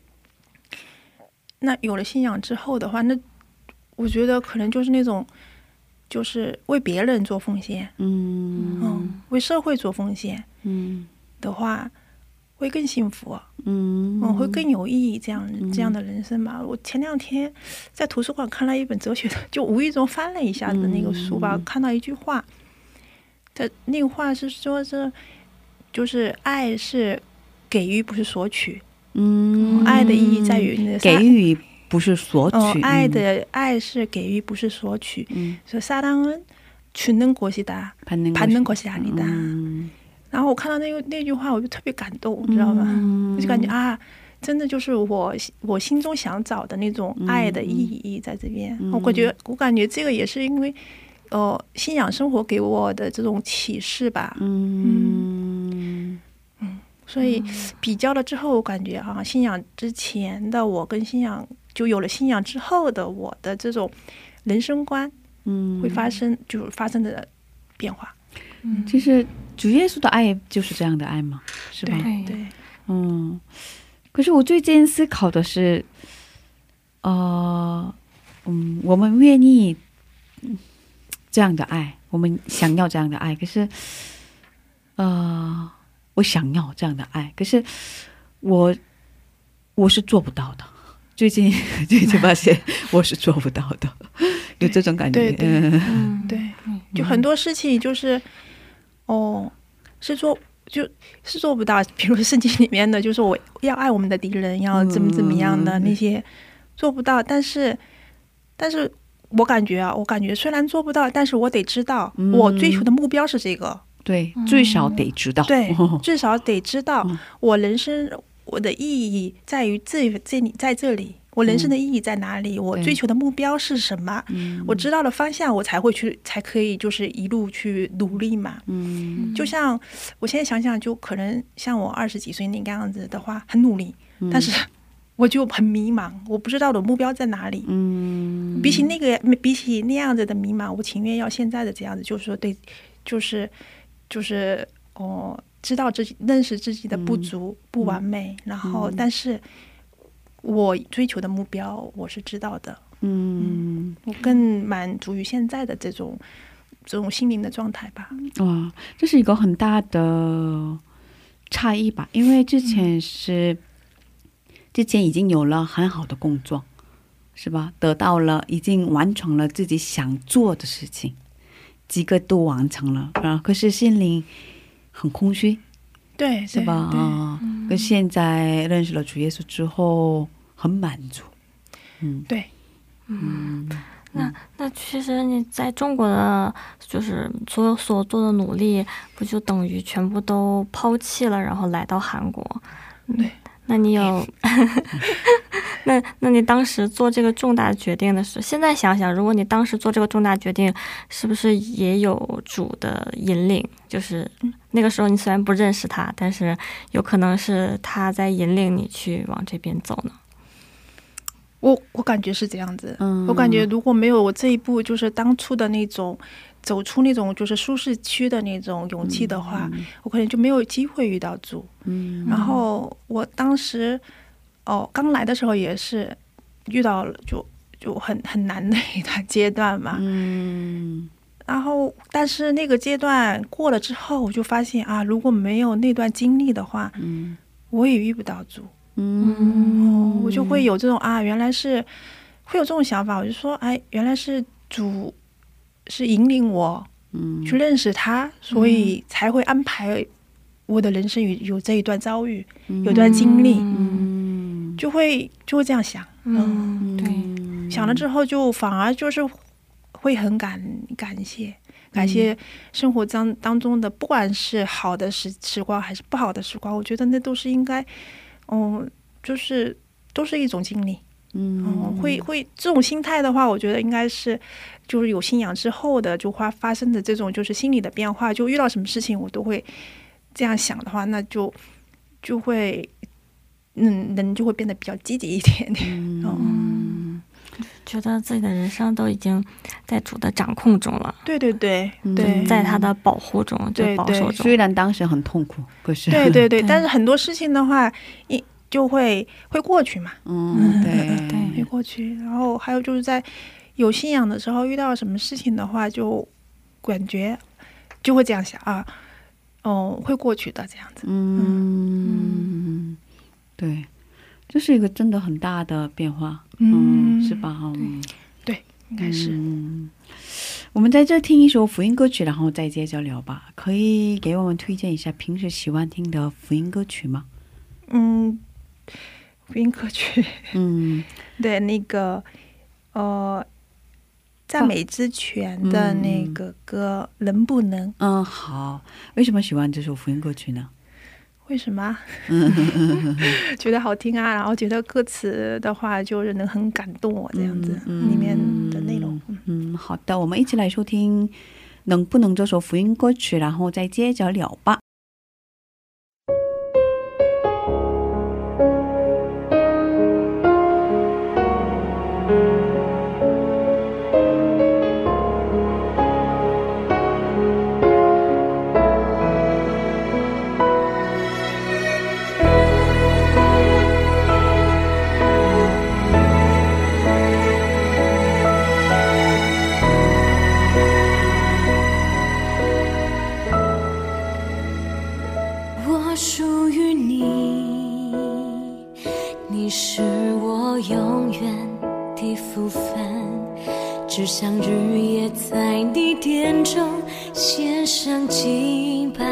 那有了信仰之后的话，那我觉得可能就是那种就是为别人做奉献，嗯嗯，为社会做奉献，嗯的话会更幸福，嗯嗯，会更有意义，这样这样的人生吧。我前两天在图书馆看了一本哲学的，就无意中翻了一下子那个书吧，看到一句话，的那个话是说是就是爱是给予不是索取，嗯，爱的意义在于那给予不是索取， 哦，爱的爱是给予不是索取，嗯，所以사랑은 주는 것이다， 받는 것이 아니다。然后我看到那个那句话，我就特别感动，你知道吗？我就感觉啊，真的就是我我心中想找的那种爱的意义在这边。我感觉我感觉这个也是因为呃信仰生活给我的这种启示吧。嗯嗯，所以比较了之后，我感觉啊，信仰之前的我跟信仰就有了信仰之后的我的这种人生观，嗯，会发生就发生的变化。 嗯，其实主耶稣的爱就是这样的爱嘛，是吧？ 对对， 嗯。可是我最近思考的是，呃，嗯，我们愿意这样的爱，我们想要这样的爱，可是，呃，我想要这样的爱，可是我我是做不到的。最近最近发现我是做不到的，有这种感觉。 对对，嗯，对，就很多事情就是哦，是做就是做不到。比如圣经里面的，就是我要爱我们的敌人，要怎么怎么样的那些做不到。但是，但是我感觉啊，我感觉虽然做不到，但是我得知道，我追求的目标是这个。 对，最少得知道。 对，至少得知道我人生。我的意义在于这这里，在这里，我人生的意义在哪里？嗯、我追求的目标是什么？嗯、我知道了方向，我才会去，才可以就是一路去努力嘛。嗯，就像我现在想想，就可能像我二十几岁那个样子的话，很努力，嗯、但是我就很迷茫，我不知道我的目标在哪里。嗯，比起那个，比起那样子的迷茫，我情愿要现在的这样子，就是说对，就是就是哦。知道自己认识自己的不足、嗯、不完美、嗯、然后但是我追求的目标我是知道的。 嗯, 嗯我更满足于现在的这种这种心灵的状态吧。 哇，这是一个很大的差异吧，因为之前是、嗯、之前已经有了很好的工作是吧，得到了已经完成了自己想做的事情，几个都完成了，可是心灵很空虚， 对， 是吧？啊，跟现在认识了主耶稣之后很满足。 嗯，对， 嗯，那那其实你在中国的就是所有所做的努力，不就等于全部都抛弃了，然后来到韩国？ 对， 那你有那那你当时做这个重大决定的时候，现在想想，如果你当时做这个重大决定，是不是也有主的引领？就是那个时候你虽然不认识他，但是有可能是他在引领你去往这边走呢？ 我我感觉是这样子，嗯，我感觉如果没有我这一步，就是当初的那种走出那种就是舒适区的那种勇气的话，嗯、我可能就没有机会遇到主。嗯，然后我当时哦刚来的时候也是遇到了就就很很难的一段阶段嘛。嗯，然后但是那个阶段过了之后，我就发现啊，如果没有那段经历的话，嗯，我也遇不到主。嗯，我就会有这种啊，原来是会有这种想法，我就说，哎，原来是主是引领我，嗯，去认识他，所以才会安排我的人生有有这一段遭遇，嗯、有段经历，嗯，就会就会这样想，嗯，对，想了之后就反而就是会很感感谢。感谢生活当当中的，不管是好的时时光还是不好的时光，我觉得那都是应该。嗯，就是都是一种经历，嗯，会会这种心态的话，我觉得应该是就是有信仰之后的就会发生的这种就是心理的变化，就遇到什么事情我都会这样想的话，那就就会嗯，人就会变得比较积极一点点。 嗯，觉得自己的人生都已经在主的掌控中了。 对对对对， 在他的保护中，就保守中。 虽然当时很痛苦，可是对对对，但是很多事情的话，一就会会过去嘛。 嗯，对对，会过去。然后还有就是在有信仰的时候，遇到什么事情的话，就感觉就会这样想啊，哦，会过去的这样子。 嗯，对，这是一个真的很大的变化，嗯，是吧？嗯， 对，应该是。 嗯，我们在这听一首福音歌曲，然后再接着聊吧。可以给我们推荐一下平时喜欢听的福音歌曲吗？ 嗯，福音歌曲， 嗯， 对，那个呃，赞美之泉的那个歌，能不能？ 嗯，好。为什么喜欢这首福音歌曲呢？ 为什么？觉得好听啊，然后觉得歌词的话就是能很感动我这样子，里面的内容。 嗯，好的，我们一起来收听能不能这首福音歌曲，然后再接着聊吧。 只想日夜在你殿中献上敬拜，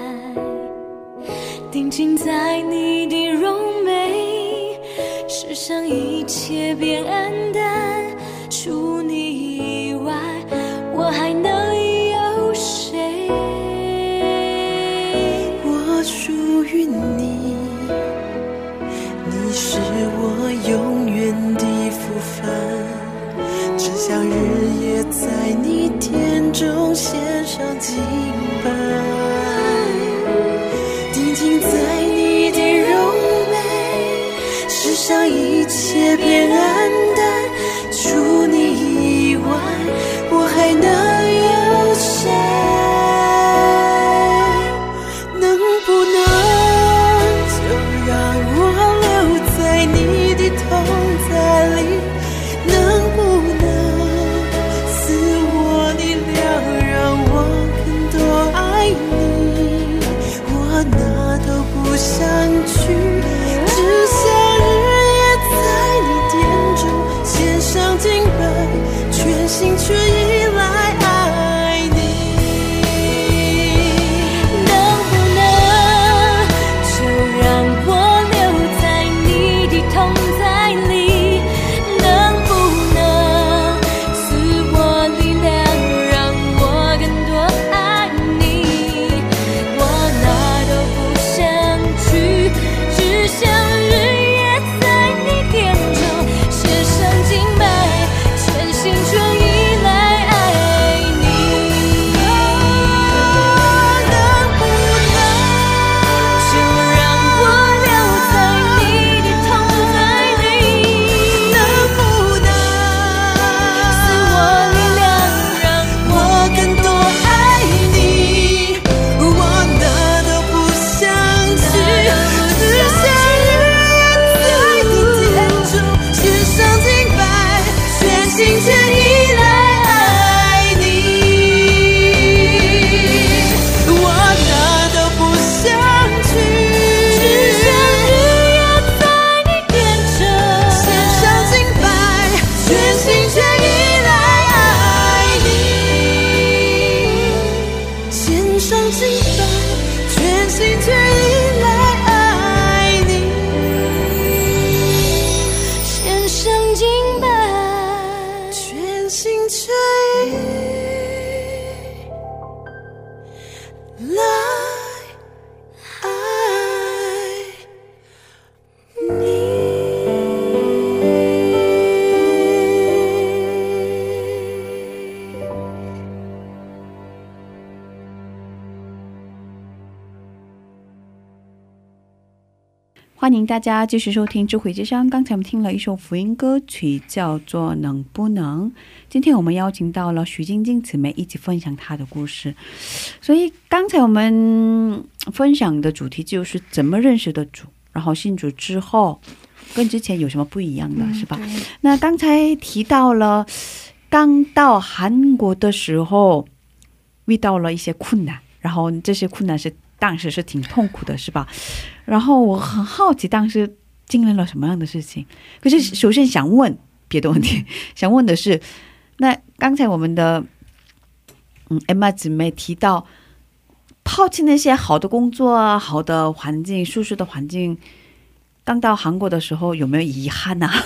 定睛在你的荣美，世上一切变黯淡，除你以外我还能有谁？我属于你，你是我永远的福分，只想日夜在你殿中献上敬拜，定睛在你的荣美，世上一切变黯淡，除你以外我还能有谁？能不能就让我留在你的同在里？能不能赐我力量，让我更多爱你？我哪都不想去，只想日夜在你殿中献上敬拜，全心全意来爱你。能不能就让我留在你的同在里？能不能赐我力量，让我更多爱你？我哪都不想去，只想日夜在你殿中献上敬拜，全心全意来欢迎大家继续收听智慧之声。刚才我们听了一首福音歌曲叫做能不能，今天我们邀请到了徐晶晶姊妹一起分享她的故事。所以刚才我们分享的主题就是怎么认识的主，然后信主之后跟之前有什么不一样的，是吧？那刚才提到了刚到韩国的时候遇到了一些困难，然后这些困难是当时是挺痛苦的，是吧？然后我很好奇当时经历了什么样的事情。可是首先想问别的问题，想问的是，那刚才我们的嗯 Emma 姊妹提到抛弃那些好的工作、好的环境、舒适的环境，刚到韩国的时候有没有遗憾啊？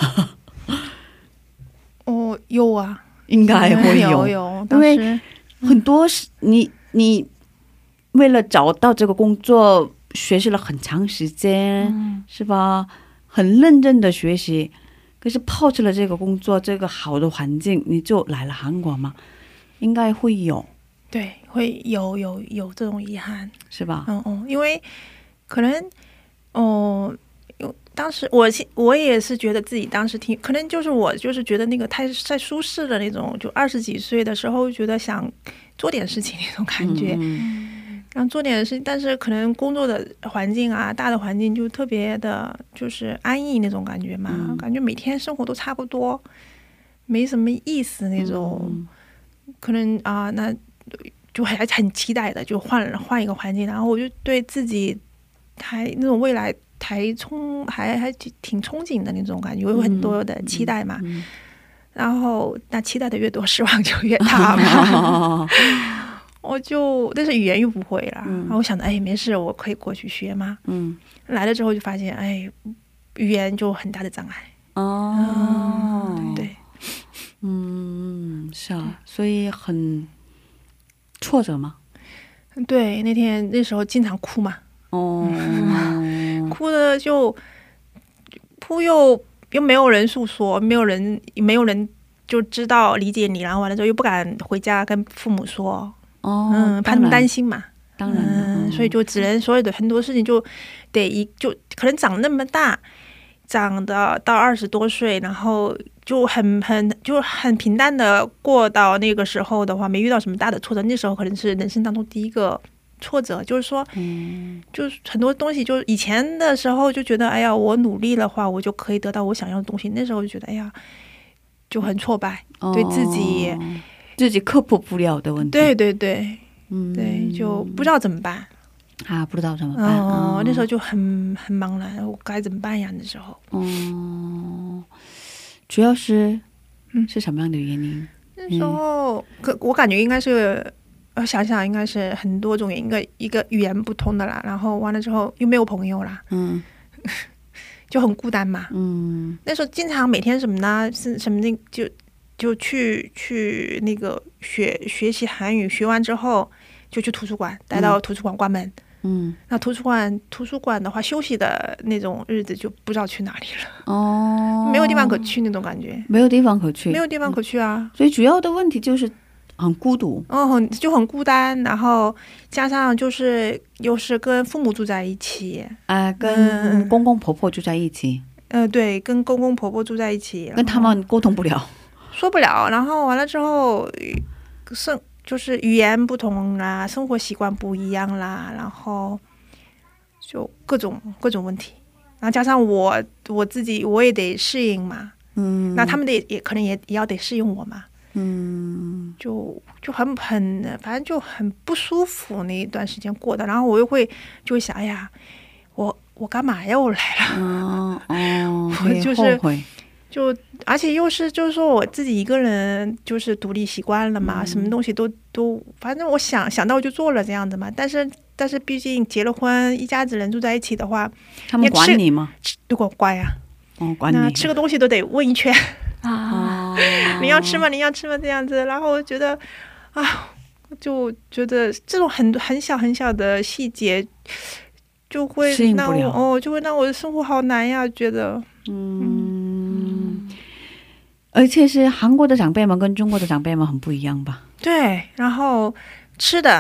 哦，有啊， 应该会有， 有有， 因为很多是你你为了找到这个工作学习了很长时间， 嗯是吧？很认真的学习，可是抛弃了这个工作，这个好的环境，你就来了韩国吗？应该会有， 对，会有有有这种遗憾， 是吧？ 嗯嗯，因为可能哦。当时我我也是觉得自己当时挺可能就是我就是觉得那个太太舒适的那种，就二十几岁的时候觉得想做点事情那种感觉，嗯，然后做点事情，但是可能工作的环境啊，大的环境就特别的就是安逸那种感觉嘛，嗯，感觉每天生活都差不多，没什么意思那种，嗯，可能啊，那就还很期待的，就换了换一个环境，然后我就对自己还那种未来。还憧还还挺憧憬的那种感觉，有很多的期待嘛，嗯嗯嗯，然后那期待的越多，失望就越大嘛。我就但是语言又不会了，嗯，然后我想着哎没事，我可以过去学嘛。嗯，来了之后就发现哎语言就很大的障碍。哦，嗯，对， 嗯，是啊，所以很挫折吗？ 对，那天那时候经常哭嘛。哦。哭的就哭又又没有人诉说，没有人没有人就知道理解你，然后完了之后又不敢回家跟父母说，哦，嗯，怕他们担心嘛，当然，嗯，所以就只能所有的很多事情就得一就可能长那么大，长的到二十多岁，然后就很很就很平淡的过到那个时候的话，没遇到什么大的挫折，那时候可能是人生当中第一个。挫折就是说，嗯，就是很多东西，就是以前的时候就觉得，哎呀，我努力的话，我就可以得到我想要的东西。那时候就觉得，哎呀，就很挫败，哦，对自己自己克服不了的问题。 对对对，嗯，对，就不知道怎么办啊，不知道怎么办。 哦，那时候就很很茫然，我该怎么办呀？那时候， 哦，主要是嗯是什么样的原因？ 那时候，可我感觉应该是。我想想应该是很多种原因，一个一个语言不通的啦，然后完了之后又没有朋友啦，嗯，就很孤单嘛，嗯，那时候经常每天什么呢，是什么那就就去去那个学学习韩语，学完之后就去图书馆，待到图书馆关门，嗯，那图书馆图书馆的话休息的那种日子就不知道去哪里了，哦，没有地方可去那种感觉， 没有地方可去， 没有地方可去啊， 所以主要的问题就是。很孤独， 哦，很就很孤单，然后加上就是又是跟父母住在一起， 啊、呃，跟公公婆婆住在一起， 嗯、呃，对，跟公公婆婆住在一起， 跟他们沟通不了， 说不了，然后完了之后，生就是语言不同啦，生活习惯不一样啦，然后就各种各种问题，然后加上我我自己我也得适应嘛，嗯，那他们得也可能也也要得适应我嘛。嗯，就就很很，反正就很不舒服那一段时间过的，然后我又会就会想，哎呀，我我干嘛又来了？哦哦，我就是就而且又是就是说我自己一个人就是独立习惯了嘛，嗯，什么东西都都，反正我想想到就做了这样子嘛。但是但是毕竟结了婚，一家子人住在一起的话， 他们管你吗？ 如果乖呀， 哦，管你， 那吃个东西都得问一圈。啊，你要吃吗？你要吃吗？这样子，然后我觉得，啊，就觉得这种很很小很小的细节，就会让我哦，就会让我的生活好难呀，觉得，嗯， 而且是韩国的长辈们跟中国的长辈们很不一样吧？ 对，然后吃的，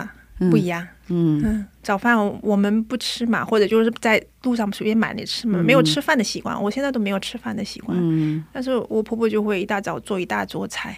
不一样。嗯嗯，早饭我们不吃嘛，或者就是在路上随便买点吃嘛，没有吃饭的习惯。我现在都没有吃饭的习惯。嗯，但是我婆婆就会一大早做一大桌菜。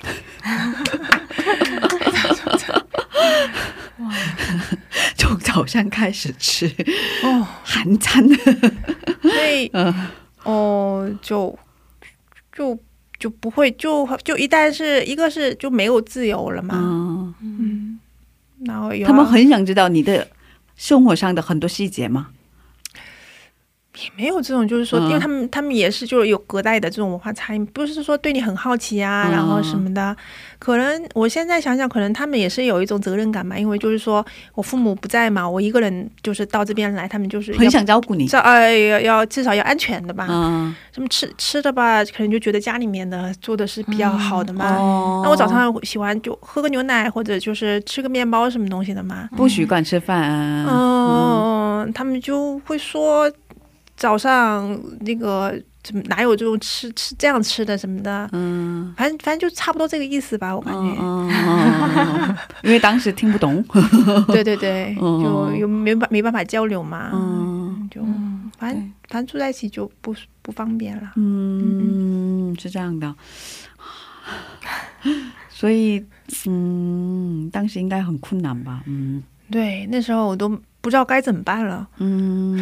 哇，从早上开始吃哦韩餐的， 所以哦就就就不会就就一旦是一个是就没有自由了嘛。嗯嗯，然后他们很想知道你的生活上的很多细节吗？ 也没有这种，就是说，因为他们他们也是就是有隔代的这种文化差异，不是说对你很好奇啊，然后什么的。可能我现在想想，可能他们也是有一种责任感嘛，因为就是说我父母不在嘛，我一个人就是到这边来，他们就是很想照顾你， 哎要要至少要安全的吧。嗯，什么吃吃的吧，可能就觉得家里面的做的是比较好的嘛。那我早上喜欢就喝个牛奶或者就是吃个面包什么东西的嘛。 不习惯吃饭啊。 嗯，他们就会说。早上那个怎么哪有这种吃吃这样吃的什么的，嗯，反正反正就差不多这个意思吧，我感觉。嗯嗯、因为当时听不懂。 对对对，就又没办没办法交流嘛，嗯，就反正反正住在一起就不不方便了。 嗯，是这样的。所以嗯，当时应该很困难吧？嗯， 对，那时候我都不知道该怎么办了。嗯。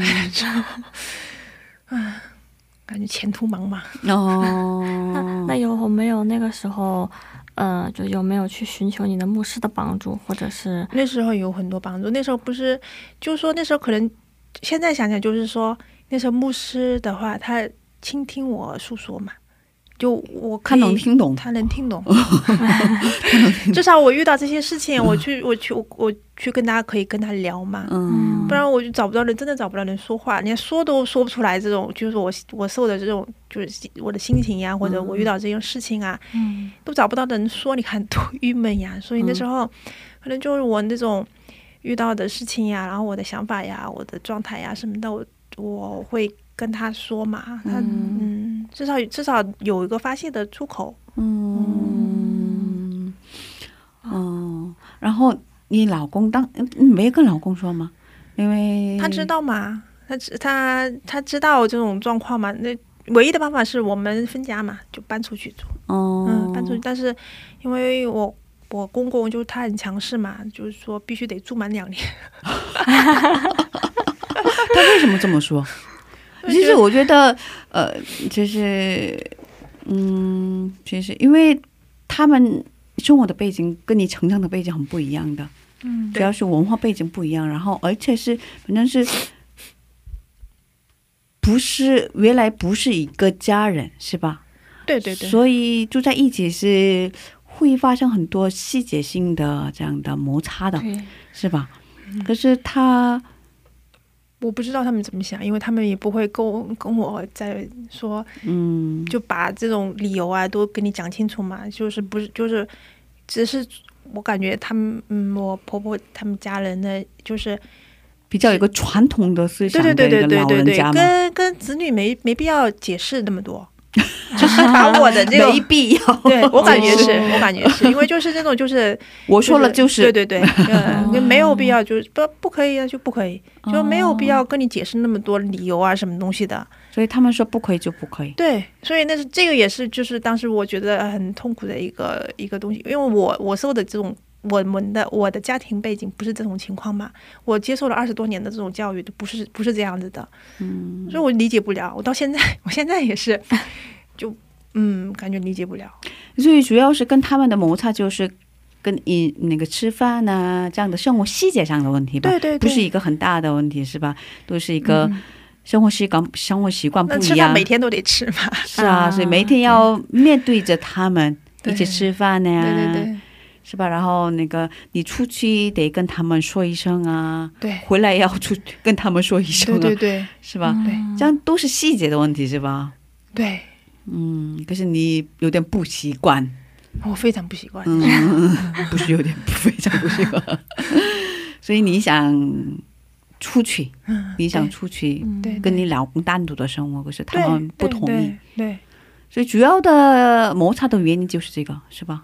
唉，感觉前途茫茫。 哦，那那有没有那个时候，呃，就有没有去寻求你的牧师的帮助，或者是那时候有很多帮助？那时候不是，就是说那时候可能，现在想想就是说，那时候牧师的话，他倾听我诉说嘛。就我他能听懂， 他能听懂，至少我遇到这些事情，我去我去我我去跟他可以跟他聊嘛，嗯，不然我就找不到人，真的找不到人说话，连说都说不出来。这种就是我我受的这种就是我的心情呀，或者我遇到这种事情啊，嗯，都找不到人说，你看多郁闷呀。所以那时候可能就是我那种遇到的事情呀，然后我的想法呀，我的状态呀什么的，我我会跟他说嘛，他嗯，至少至少有一个发泄的出口。 嗯，哦，然后你老公当没跟老公说吗？因为他知道嘛，他他他知道这种状况嘛。那唯一的办法是我们分家嘛，就搬出去住。哦，嗯，搬出去，但是因为我我公公就是他很强势嘛，就是说必须得住满两年。 他为什么这么说？其实我觉得呃就是嗯其实因为他们生活的背景跟你成长的背景很不一样的，嗯，主要是文化背景不一样，然后而且是反正是不是原来不是一个家人是吧？ 对对对， 所以住在一起是会发生很多细节性的这样的摩擦的，是吧？可是他我不知道他们怎么想，因为他们也不会跟我跟我在说，嗯，就把这种理由啊都跟你讲清楚嘛，就是不是就是只是我感觉他们嗯，我婆婆他们家人呢，就是比较有一个传统的思想的一个老人家嘛， 跟跟子女没没必要解释那么多。就是把我的这个没必要， 对我感觉是我感觉是因为就是这种就是我说了就是对对对，嗯，没有必要就是不不可以啊就不可以，就没有必要跟你解释那么多理由啊什么东西的， 所以他们说不可以就不可以。 对，所以那是这个也是就是当时我觉得很痛苦的一个一个东西，因为我我受的这种我们的我的家庭背景不是这种情况嘛，我接受了二十多年的这种教育都不是不是这样子的，嗯，所以我理解不了，我到现在我现在也是就嗯感觉理解不了。 所以主要是跟他们的摩擦就是跟你那个吃饭啊这样的生活细节上的问题吧，对对对，不是一个很大的问题是吧，都是一个生活习惯生活习惯不一样， 那吃饭每天都得吃嘛， 是啊，所以每天要面对着他们一起吃饭呀，对对对，是吧？然后那个你出去得跟他们说一声啊，对，回来要出跟他们说一声啊，对对对，是吧？对，这样都是细节的问题是吧？对，嗯，可是你有点不习惯， 我非常不习惯， 嗯，不是有点非常不习惯，所以你想出去，你想出去跟你老公单独的生活，可是他们不同意，对，所以主要的摩擦的原因就是这个，是吧？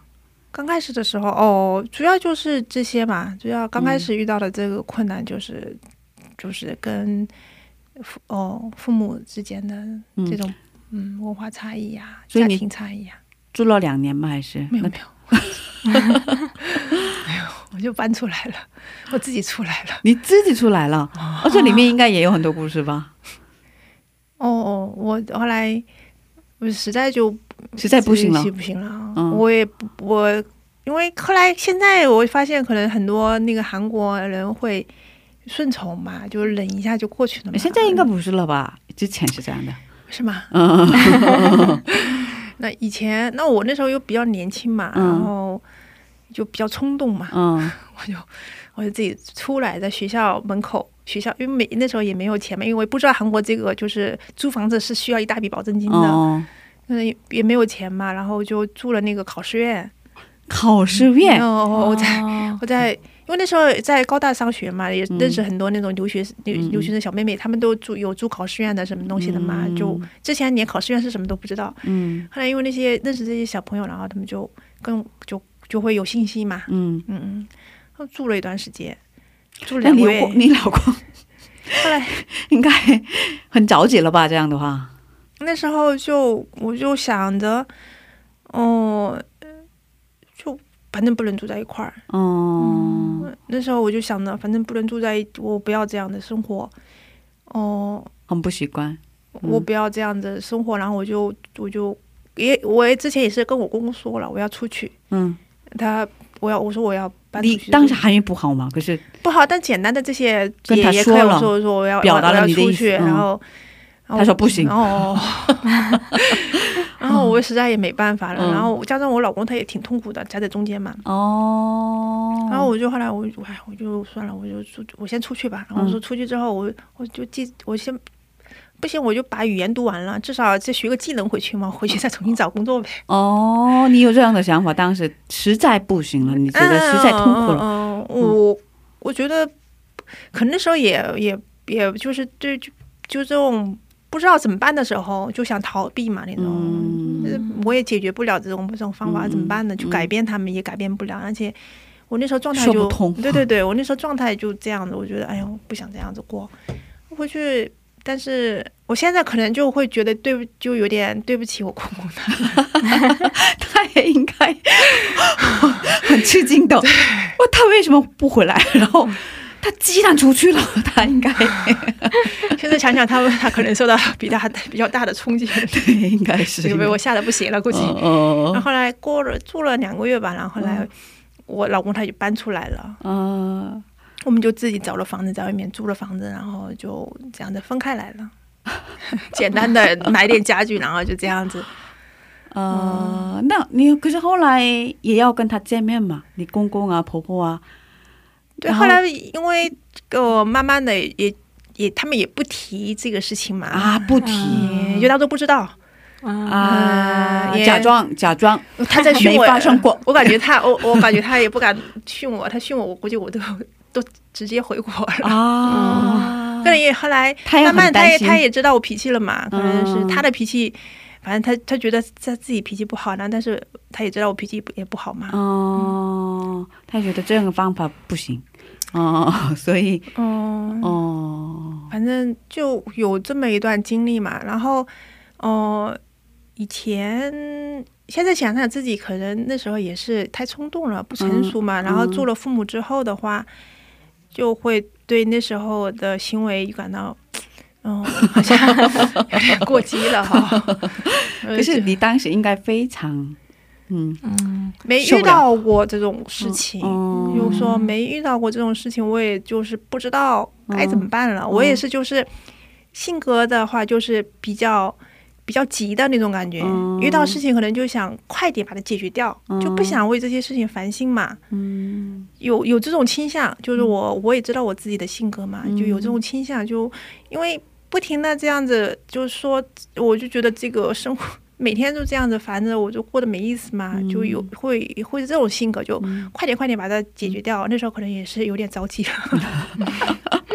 刚开始的时候哦，主要就是这些嘛，主要刚开始遇到的这个困难就是、嗯、就是跟父哦父母之间的这种 嗯, 嗯文化差异啊，家庭差异啊。 住了两年吗？还是没有没有没有，我就搬出来了，我自己出来了。 你自己出来了？哦，这里面应该也有很多故事吧？ 哦哦，我后来我实在就实在不行了， 不行了。嗯、我也我因为后来现在我发现，可能很多那个韩国人会顺从嘛，就忍一下就过去了嘛。 现在应该不是了吧？之前是这样的， 是吗？嗯。那以前，那我那时候又比较年轻嘛，嗯、然后就比较冲动嘛，嗯、我就我就自己出来，在学校门口，学校因为每那时候也没有钱嘛，因为不知道韩国这个就是租房子是需要一大笔保证金的，嗯、也, 也没有钱嘛，然后就住了那个考试院。 考试院， 哦，我在我在。因为那时候在高大上学嘛，也认识很多那种留学、嗯、留学生小妹妹，他们都住有住考试院的什么东西的嘛，嗯、就之前连考试院是什么都不知道。嗯，后来因为那些认识这些小朋友，然后他们就更就就会有信息嘛。嗯嗯嗯，住了一段时间，住了两个月。 你老公后来应该很着急了吧？这样的话， 那时候就我就想着，哦、呃。反正不能住在一块儿。哦、嗯，那时候我就想着，反正不能住在一，我不要这样的生活。哦、呃， 很不习惯。 嗯、我不要这样的生活，然后我就我就也我也之前也是跟我公公说了，我要出去。嗯，他我要我说我要搬出去。 你当时韩语不好吗？可是不好，但简单的这些跟他说了， 说说我要表达了你的意思， 出去，然后、 嗯、他说不行。 哦。然后我实在也没办法了，嗯、然后加上我老公他也挺痛苦的，夹在中间嘛。哦。然后我就后来我哎我就算了，我就出我先出去吧。然后我说出去之后我我就记我先不行我就把语言读完了，至少再学个技能回去嘛，回去再重新找工作呗。 哦，你有这样的想法，当时实在不行了，你觉得实在痛苦了。 嗯，嗯我我觉得可能那时候也也也就是对就就这种。不知道怎么办的时候，就想逃避嘛那种、嗯，我也解决不了这种这种方法，嗯、怎么办呢？就改变他们也改变不了，而且我那时候状态就说不通。 对对对，我那时候状态就这样子，我觉得哎呦不想这样子过，回去。但是我现在可能就会觉得对不，就有点对不起我公公他， 他也应该很吃惊的。他为什么不回来？然后。他既然出去了，他应该现在想想他，他他可能受到比他比较大的冲击， 对，应该是被我吓得不行了，估计。嗯、然后后来过了住了两个月吧，然后后来我老公他就搬出来了，嗯，我们就自己找了房子，在外面租了房子，然后就这样子分开来了，简单的买点家具，然后就这样子。 呃，嗯、那你可是后来也要跟他见面嘛？你公公啊、婆婆啊。 对，后来因为呃，慢慢的也也他们也不提这个事情嘛， 啊，不提， 就当做不知道啊，假装假装他在训我， 没发生过。 我感觉他，我我感觉他也不敢训我，他训我，我估计我都都直接回国了啊。可能也后来慢慢他也他也知道我脾气了嘛，可能是他的脾气。反正他他觉得他自己脾气不好呢，但是他也知道我脾气也不好嘛。 哦，他觉得这样的方法不行。哦，所以哦哦， 反正就有这么一段经历嘛。然后哦、呃，以前现在想想自己可能那时候也是太冲动了，不成熟嘛。嗯、然后做了父母之后的话，就会对那时候的行为感到。哦，好像有点过激了哈。 可是你当时应该非常，嗯嗯，没遇到过这种事情，嗯、就说没遇到过这种事情，我也就是不知道该怎么办了。嗯、我也是，就是性格的话，就是比较比较急的那种感觉，嗯、遇到事情可能就想快点把它解决掉，嗯、就不想为这些事情烦心嘛。嗯，有有这种倾向，就是我我也知道我自己的性格嘛，嗯、就有这种倾向，就因为。不停的这样子，就是说，我就觉得这个生活每天都这样子烦着，我就过得没意思嘛，嗯、就有会会这种性格，就快点快点把它解决掉。嗯、那时候可能也是有点着急了。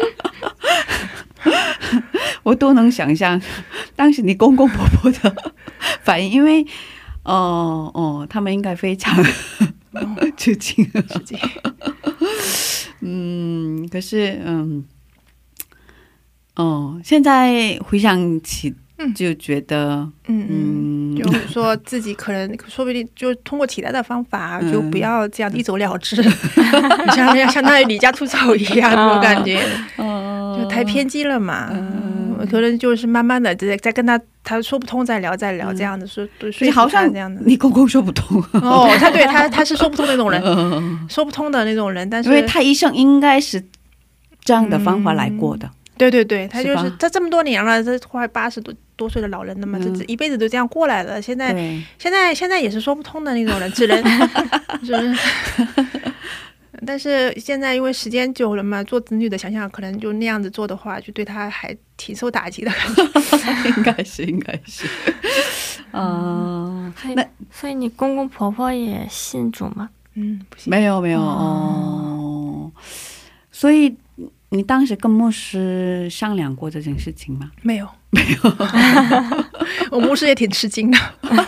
我都能想象当时你公公婆婆的反应，因为哦哦，他们应该非常吃惊吃惊。 嗯，可是嗯哦，现在回想起就觉得嗯嗯，就是说自己可能说不定就通过其他的方法，就不要这样一走了之，像相当于离家出走一样那种感觉，就太偏激了嘛。可能就是慢慢的再再跟他他说不通再聊再聊这样的，说所以好像这样的。 你公公说不通哦，他对他他是说不通那种人，说不通的那种人，但是因为他一生应该是这样的方法来过的。对对对，他就是他这么多年了，这快八十多多岁的老人了嘛，这一辈子都这样过来了，现在现在现在也是说不通的那种人，只能只能。但是现在因为时间久了嘛，做子女的想想可能就那样子做的话，就对他还挺受打击的感觉。 应该是应该是。 嗯，那所以你公公婆婆也信主吗？ 嗯，不信。 没有没有哦。所以你当时跟牧师商量过这件事情吗？ 没有没有。我牧师也挺吃惊的。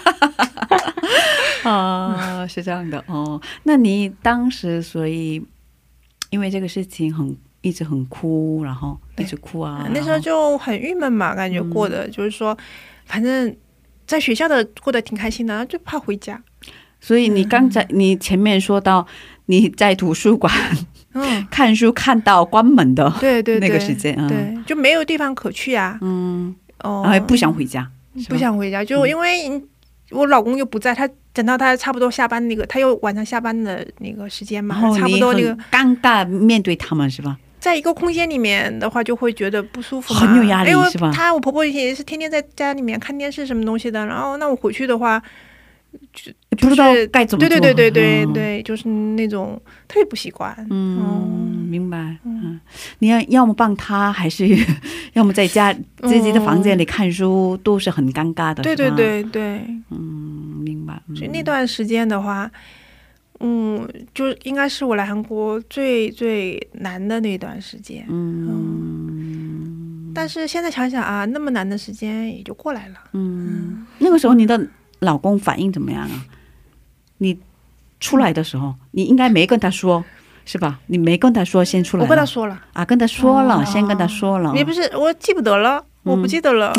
啊，是这样的哦。那你当时所以因为这个事情很一直很哭，然后一直哭啊， 那时候就很郁闷嘛，感觉过的、嗯、就是说反正在学校的过得挺开心的，就怕回家。 所以你刚才、嗯、你前面说到你在图书馆、嗯、看书看到关门的对对对那个时间， 对、嗯、就没有地方可去啊。 嗯哦，然后不想回家， 不想回家，就因为我老公又不在，他等到他差不多下班那个，他又晚上下班的那个时间嘛，差不多那个尴尬面对他们是吧？ 在一个空间里面的话，就会觉得不舒服嘛， 很有压力是吧？ 他我婆婆也是天天在家里面看电视什么东西的，然后那我回去的话，就不知道该怎么做。 对对对对对、嗯、对，就是那种特别不习惯。 嗯，嗯明白。嗯，你要要么帮他，还是要么在家自己的房间里看书，嗯、都是很尴尬的。 对对对对， 嗯，明白。 所以那段时间的话，嗯，就应该是我来韩国最最难的那段时间。嗯，嗯但是现在想想啊，那么难的时间也就过来了。 嗯，嗯那个时候你的老公反应怎么样啊？你出来的时候，你应该没跟他说。是吧？你没跟他说先出来？ 我跟他说了啊，跟他说了、哦、先跟他说了。 也不是，我记不得了、嗯、我不记得了。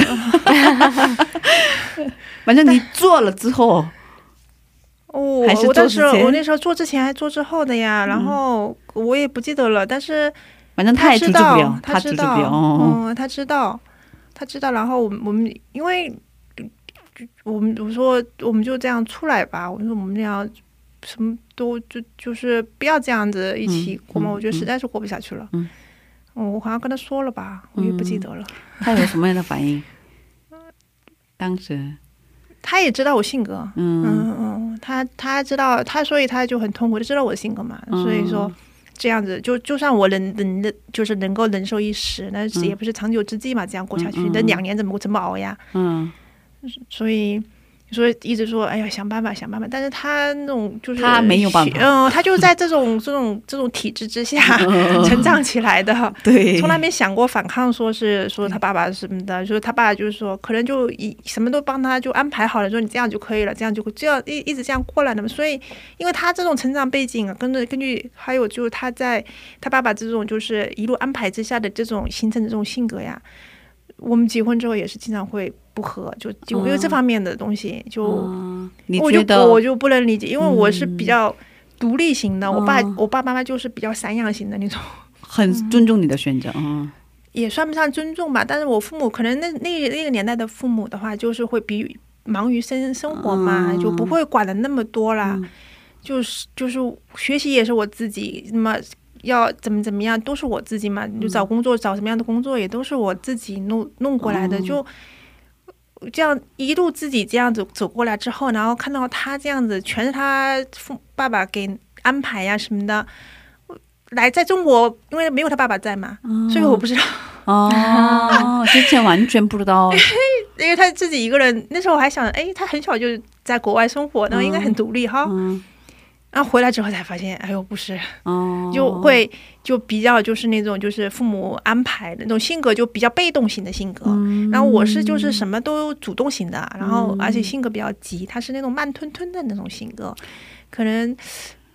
反正你做了之后哦，还是做之前我, 我那时候做之前还做之后的呀、嗯、然后我也不记得了，但是反正他也阻止不了， 他知道他知道、哦、嗯，他知道他知道然后我们我们因为我们我说我们就这样出来吧，我说我们这样什么都就就是不要这样子一起过嘛、嗯嗯、我觉得实在是过不下去了。嗯，我好像跟他说了吧，我也不记得了。嗯、 他有什么样的反应？当时他也知道我性格，嗯嗯嗯，他他知道他，所以他就很痛苦，就知道我的性格嘛，嗯、所以说这样子就就算我能能就是能够忍受一时，那也不是长久之计嘛，这样过下去，那、嗯、两年怎么怎么熬呀？嗯，所以。所以一直说哎呀想办法想办法，但是他那种就是他没有办法， 嗯，他就在这种这种这种体制之下成长起来的，对，从来没想过反抗，说是说他爸爸什么的，说他爸就是说可能就一什么都帮他就安排好了，说你这样就可以了，这样就这样一一直这样过来的嘛。所以因为他这种成长背景啊，跟着根据还有就是他在他爸爸这种就是一路安排之下的这种形成的这种性格呀。我们结婚之后也是经常会不和，就就因为这方面的东西，就、嗯、我就我就不能理解，因为我是比较独立型的，嗯、我爸我爸妈妈就是比较散养型的那种， 很尊重你的选择， 嗯，也算不上尊重吧。但是我父母可能那那那个年代的父母的话，就是会比忙于生生活嘛，嗯、就不会管的那么多啦，嗯、就是就是学习也是我自己那么。要怎么怎么样都是我自己嘛，就找工作、嗯、找什么样的工作也都是我自己弄弄过来的、嗯、就这样一路自己这样子走过来之后，然后看到他这样子全是他父爸爸给安排呀、啊、什么的，来在中国因为没有他爸爸在嘛、嗯、所以我不知道哦之前完全不知道因为他自己一个人，那时候我还想哎他很小就在国外生活，然后应该很独立哈、嗯然后回来之后才发现哎呦不是、哦、就会就比较就是那种就是父母安排的那种性格，就比较被动型的性格、嗯、然后我是就是什么都主动型的，然后而且性格比较急，他是那种慢吞吞的那种性格，可能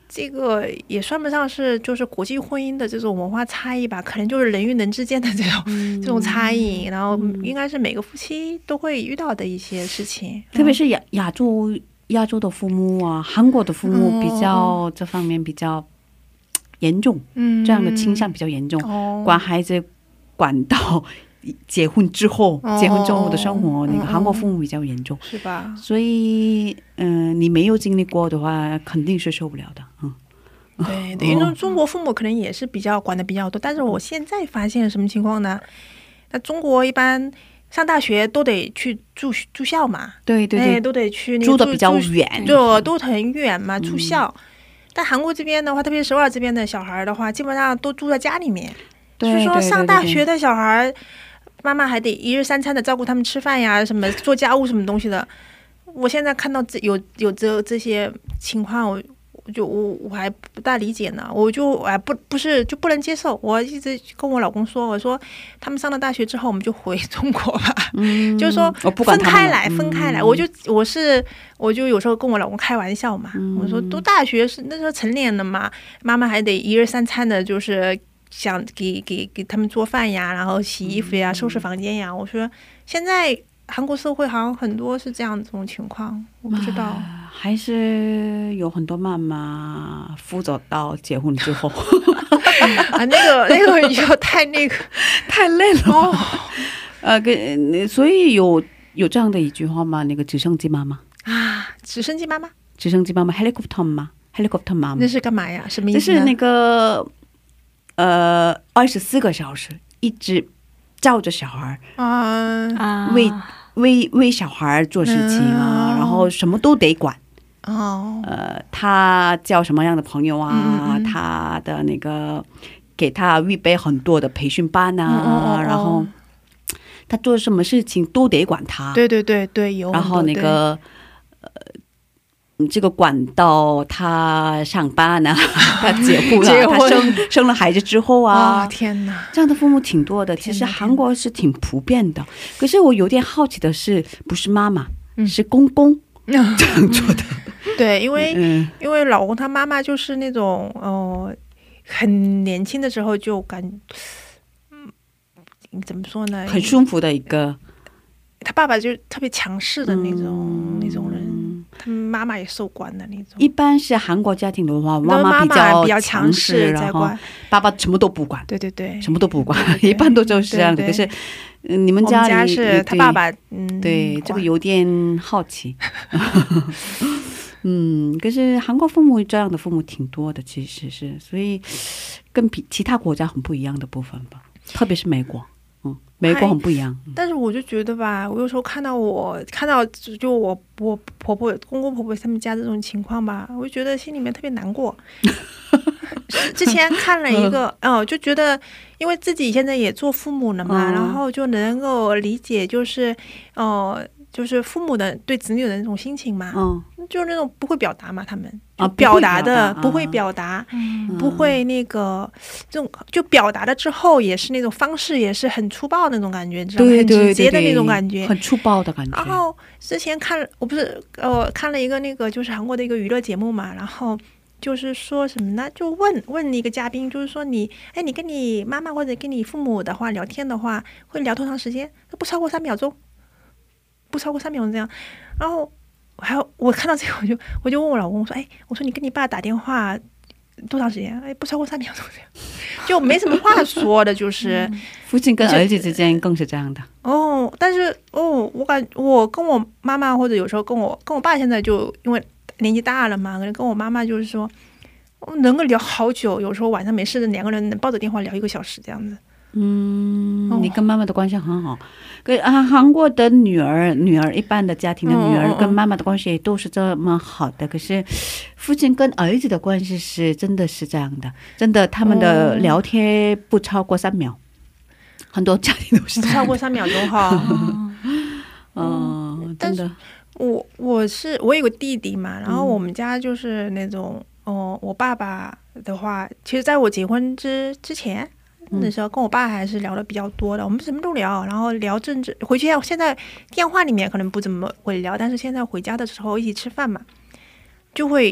这个也算不上是就是国际婚姻的这种文化差异吧，可能就是人与人之间的这种、嗯、这种差异，然后应该是每个夫妻都会遇到的一些事情。 特别是亚亚洲亚洲的父母啊，韩国的父母比较、嗯、这方面比较严重，嗯，这样的倾向比较严重，哦、管孩子管到结婚之后，哦、结婚之后的生活，哦、那个韩国父母比较严重，是吧？所以，嗯、呃，你没有经历过的话，肯定是受不了的，嗯。 对对，因为中国父母可能也是比较管的比较多，但是我现在发现什么情况呢？那中国一般上大学都得去住住校嘛，对对对，哎、都得去那个住的比较远，就都很远嘛，住校。嗯、但韩国这边的话，特别是首尔这边的小孩的话，基本上都住在家里面。所以说上大学的小孩，妈妈还得一日三餐的照顾他们吃饭呀，什么做家务什么东西的。我现在看到这有有这这些情况，我。就我我还不大理解呢，我就哎不不是就不能接受。我一直跟我老公说，我说他们上了大学之后，我们就回中国吧，嗯、就是说分开来，分开来。嗯、我就我是我就有时候跟我老公开玩笑嘛，嗯、我说读大学是那时候成年了嘛，妈妈还得一日三餐的，就是想给给给他们做饭呀，然后洗衣服呀，收拾房间呀。我说现在韩国社会好像很多是这样这种情况，我不知道。 啊还是有很多妈妈辅佐到结婚之后啊，那个那个就太那个太累了、哦、呃，所以有有这样的一句话吗？那个直升机妈妈啊，直升机妈妈， 直升机妈妈 helicopter 妈 helicopter 妈妈， 那是干嘛呀？什么意思？ 就是那个呃，二十四个小时一直照着小孩啊，为为为小孩做事情啊，嗯、然后什么都得管。哦，呃，他交什么样的朋友啊？嗯嗯他的那个给他预备很多的培训班啊，嗯哦哦然后他做什么事情都得管他。对对对对，有。然后那个呃，这个管到他上班啊，他结婚啊，他生生了孩子之后啊，哦、天哪，这样的父母挺多的。其实韩国是挺普遍的。可是我有点好奇的是，不是妈妈，嗯、是公公这样做的。 对，因为、嗯、因为老公他妈妈就是那种呃很年轻的时候就感，嗯，怎么说呢？ 很舒服的一个。 他爸爸就特别强势的那种、嗯、那种人，他妈妈也受管的那种。 一般是韩国家庭的话，妈妈比较比较强势，然后爸爸什么都不管。对对对，什么都不管，对对对一般都就是这样的。可是。你们家里我们家是他爸爸，嗯，对，这个有点好奇。嗯，可是韩国父母这样的父母挺多的，其实是，所以跟比其他国家很不一样的部分吧，特别是美国，嗯，美国很不一样。 但是我就觉得吧，我有时候看到我看到就我我婆婆公公婆婆他们家这种情况吧，我就觉得心里面特别难过。之前看了一个，哦，就觉得，因为自己现在也做父母了嘛，嗯、然后就能够理解，就是，哦、呃，就是父母的对子女的那种心情嘛，嗯，就是那种不会表达嘛，他们啊，表达的不会表达，嗯、不会那个这种就表达了之后也是那种方式也是很粗暴的那种感觉，知道吗？很直接的那种感觉， 很粗暴的感觉。 然后之前看我不是呃看了一个那个就是韩国的一个娱乐节目嘛，然后。就是说什么呢？就问问一个嘉宾，就是说你，哎，你跟你妈妈或者跟你父母的话聊天的话，会聊多长时间？不超过三秒钟，不超过三秒钟这样。然后还有我看到这个，我就我就问我老公说，哎，我说你跟你爸打电话多长时间？哎，不超过三秒钟这样，就没什么话说的，就是、 嗯、父亲跟儿子之间更是这样的。 哦，但是哦，我感我跟我妈妈或者有时候跟我跟我爸现在就因为。年纪大了嘛，可能跟我妈妈就是说，能够聊好久，有时候晚上没事的两个人能抱着电话聊一个小时这样子。 嗯，哦、你跟妈妈的关系很好。跟啊，韩国的女儿，女儿一般的家庭的女儿跟妈妈的关系都是这么好的。嗯、可是父亲跟儿子的关系是真的是这样的，真的他们的聊天不超过三秒，嗯、很多家庭都是这样的不超过三秒钟哈。 嗯，真的。我我是我有个弟弟嘛，然后我们家就是那种，哦、嗯呃，我爸爸的话，其实在我结婚之之前，那时候跟我爸还是聊的比较多的，我们什么都聊，然后聊政治，回去现在电话里面可能不怎么会聊，但是现在回家的时候一起吃饭嘛，就会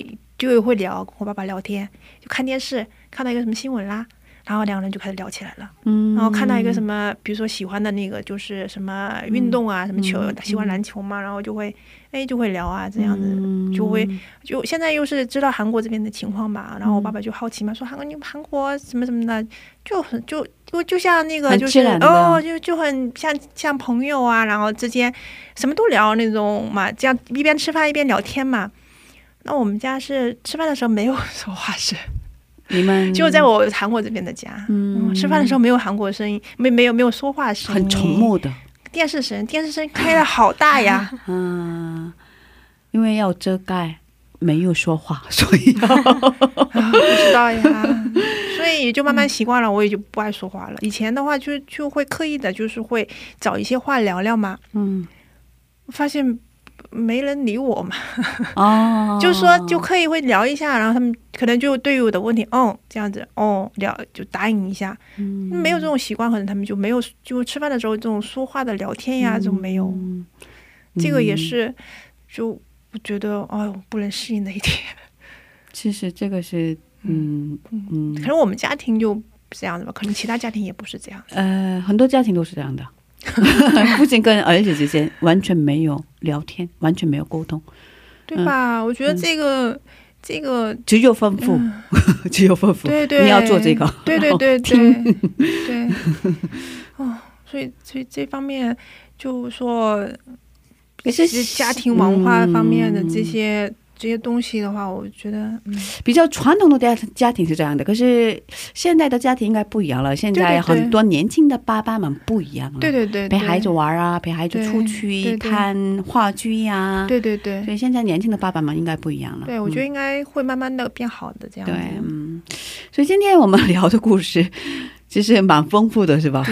就会聊，跟我爸爸聊天，就看电视，看到一个什么新闻啦，然后两个人就开始聊起来了。嗯，然后看到一个什么，比如说喜欢的那个就是什么运动啊，什么球，喜欢篮球嘛，然后就会哎就会聊啊，这样子就会就现在又是知道韩国这边的情况吧，然后我爸爸就好奇嘛，说韩国你韩国什么什么的，就很就就就像那个就是哦就就很像像朋友啊，然后之间什么都聊那种嘛，这样一边吃饭一边聊天嘛。那我们家是吃饭的时候没有说话声。你们就在我韩国这边的家，嗯，吃饭的时候没有韩国声音，没没有没有说话声音，很沉默的。电视声，电视声开得好大呀，嗯，因为要遮盖，没有说话，所以不知道呀，所以就慢慢习惯了，我也就不爱说话了。以前的话就就会刻意的，就是会找一些话聊聊嘛，嗯，发现。没人理我嘛，哦，就说就刻意会聊一下，然后他们可能就对于我的问题，哦，这样子，哦，聊就答应一下，嗯，没有这种习惯，可能他们就没有，就吃饭的时候这种说话的聊天呀，这种没有，嗯，这个也是，就我觉得，哦，不能适应的一点。其实这个是，嗯嗯，可能我们家庭就这样的吧，可能其他家庭也不是这样的，呃，很多家庭都是这样的。父亲跟儿子之间完全没有聊天，完全没有沟通，对吧？我觉得这个这个只有吩咐，只有吩咐，对对，你要做这个，对对对对对，哦，所以所以这方面就说，也是家庭文化方面的这些。这些东西的话，我觉得嗯，比较传统的家家庭是这样的，可是现在的家庭应该不一样了。现在很多年轻的爸爸们不一样了，对对对，陪孩子玩啊，陪孩子出去看话剧呀，对对对，所以现在年轻的爸爸们应该不一样了。对，我觉得应该会慢慢的变好的这样子。对，嗯，所以今天我们聊的故事其实蛮丰富的，是吧？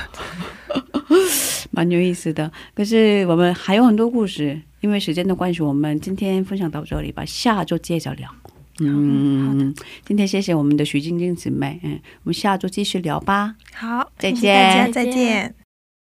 蛮有意思的。可是我们还有很多故事。因为时间的关系，我们今天分享到这里吧，下周接着聊。嗯，今天谢谢我们的徐晶晶姊妹，嗯，我们下周继续聊吧。好，再见，大家再见。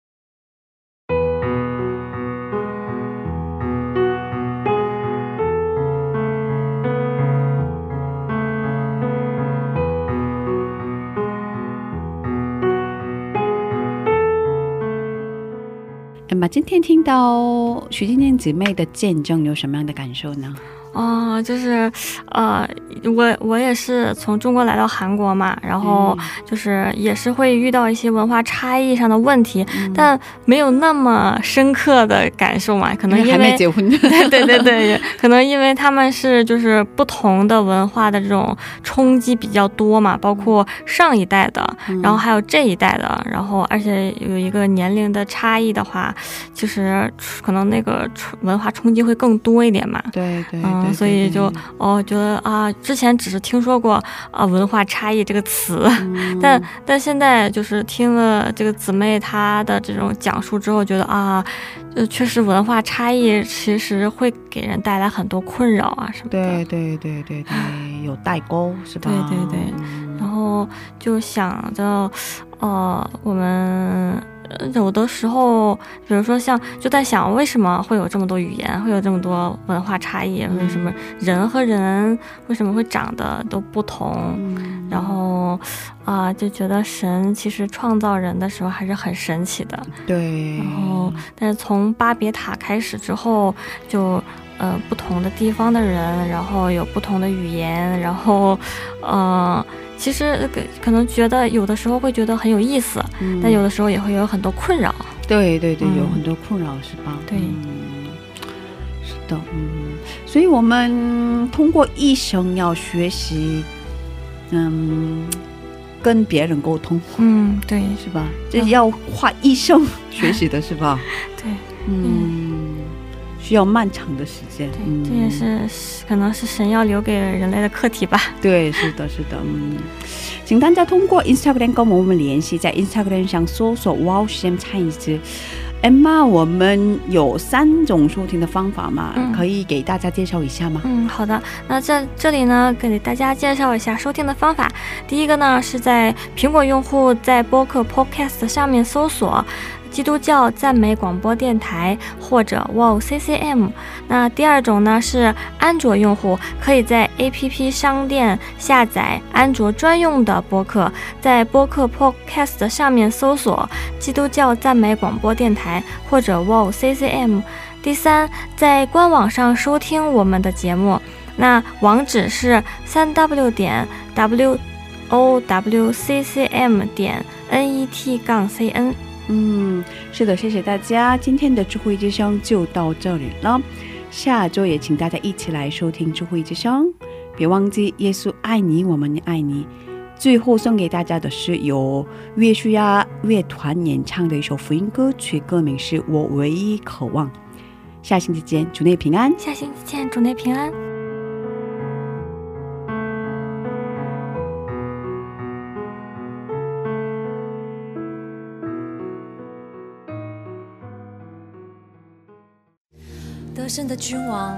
那今天听到徐晶晶姊妹的见证，有什么样的感受呢？哦，就是呃我我也是从中国来到韩国嘛，然后就是也是会遇到一些文化差异上的问题，但没有那么深刻的感受嘛，可能因为还没结婚。对对对对，可能因为他们是就是不同的文化的这种冲击比较多嘛，包括上一代的，然后还有这一代的，然后而且有一个年龄的差异的话，就是可能那个文化冲击会更多一点嘛。对对，嗯，所以就哦觉得啊，之前只是听说过啊文化差异这个词，嗯、但但现在就是听了这个姊妹她的这种讲述之后，觉得啊，就确实文化差异其实会给人带来很多困扰啊什么的。对对对对对，有代沟是吧？对对对，嗯、然后就想着，呃，我们。有的时候比如说像就在想为什么会有这么多语言，会有这么多文化差异，为什么人和人为什么会长得都不同，嗯、然后啊、呃、就觉得神其实创造人的时候还是很神奇的。对，然后但是从巴别塔开始之后就呃不同的地方的人，然后有不同的语言，然后呃其实可能觉得有的时候会觉得很有意思，嗯、但有的时候也会有很多困扰。对对对，嗯、有很多困扰是吧？对，嗯、是的，嗯，所以我们通过一生要学习，嗯，跟别人沟通，嗯，对，是吧？这要花一生学习的是吧？对，嗯，需要漫长的时间。对，嗯、这也是可能是神要留给人类的课题吧。对，是的，是的，嗯。请大家通过 Instagram 跟我们联系，在 Instagram 上搜索 Wow Sham Chinese。Emma， 我们有三种收听的方法嘛，嗯、可以给大家介绍一下吗？嗯，好的。那这这里呢，给大家介绍一下收听的方法。第一个呢，是在苹果用户在播客 Podcast 上面搜索基督教赞美广播电台或者 Wow C C M。 那第二种呢是安卓用户可以在 A P P 商店下载安卓专用的播客，在播客 Podcast 上面搜索基督教赞美广播电台或者 Wow C C M。 第三，在官网上收听我们的节目，那网址是 三 w 点 w o w c c m 点 n e t 杠 c n。 嗯，是的，谢谢大家，今天的智慧之声就到这里了，下周也请大家一起来收听智慧之声，别忘记耶稣爱你，我们也爱你。最后送给大家的是由约书亚乐团演唱的一首福音歌曲，歌名是我唯一渴望。下星期见，主内平安。 下星期见，主内平安。 得胜的君王，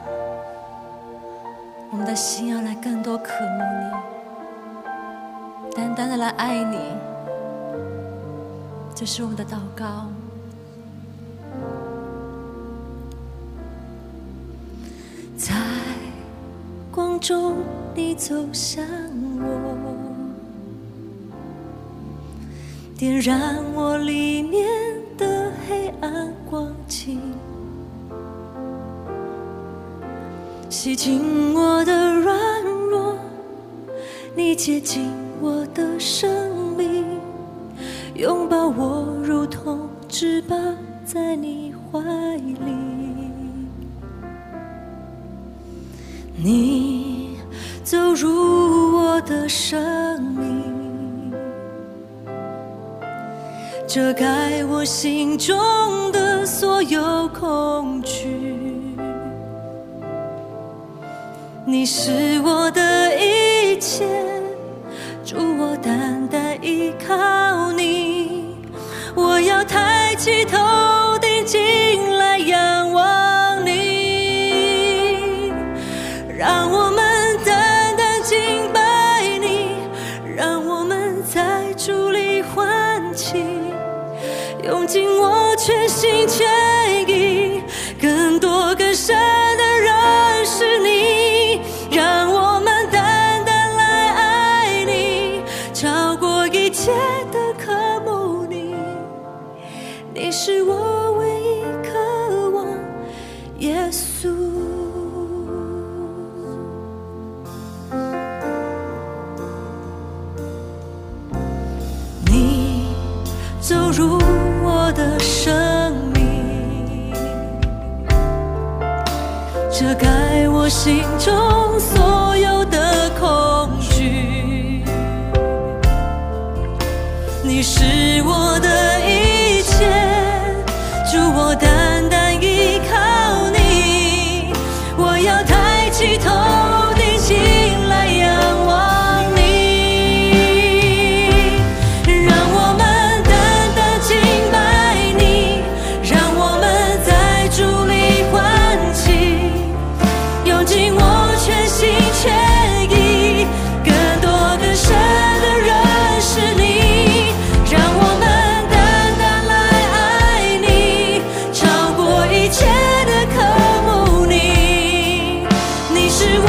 我们的心要来更多渴慕你，单单的来爱你，这是我们的祷告。在光中你走向我，点燃我里面的黑暗光景，洗净我的软弱，你接近我的生命，拥抱我如同翅膀在你怀里。你走入我的生命，遮盖我心中的所有恐惧。你是我的一切，主，我单单依靠你。我要抬起头定睛来仰望你，让我们单单敬拜你，让我们在主里欢庆，用尽我全心全意，更多更深的认识你，让我们单单来爱你，超过一切的渴慕你。你是我唯一渴望，耶稣。你走入我的生命，遮盖我心中所有的恐惧。你是我的一切，主，我单单依靠你。我要抬起头定睛来仰望你，让我们单单敬拜你，让我们在主里欢庆，用尽我全心全意，更多更深的认识你，让我们单单来爱你，超过一切的渴慕你。你是我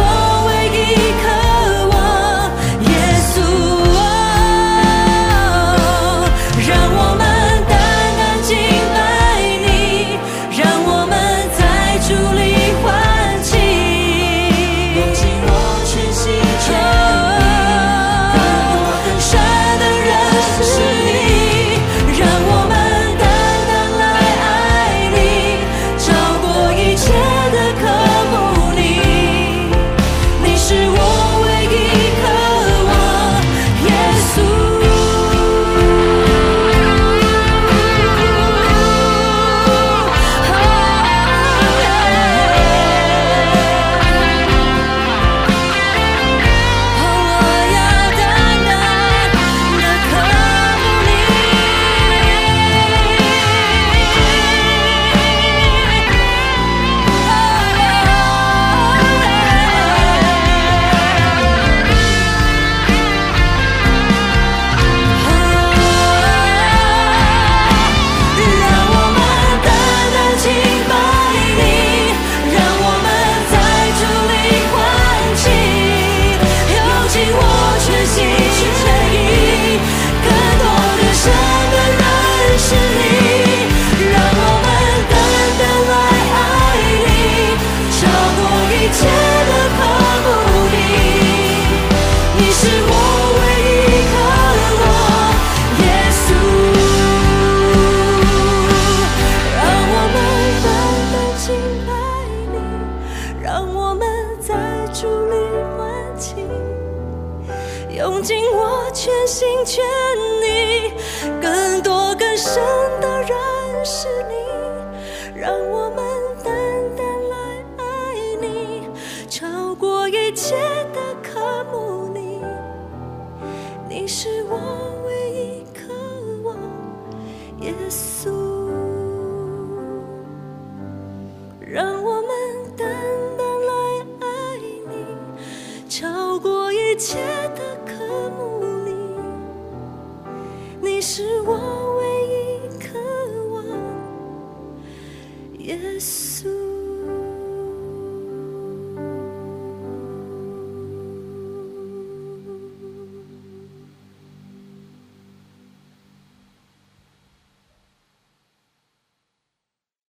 用尽我全心全意，更多更深的认识你，让我们单单来爱你，超过一切的渴慕你，你是我唯一渴望，耶稣，让我们单单来爱你，超过一切的渴慕你，你是我唯一渴望，耶稣。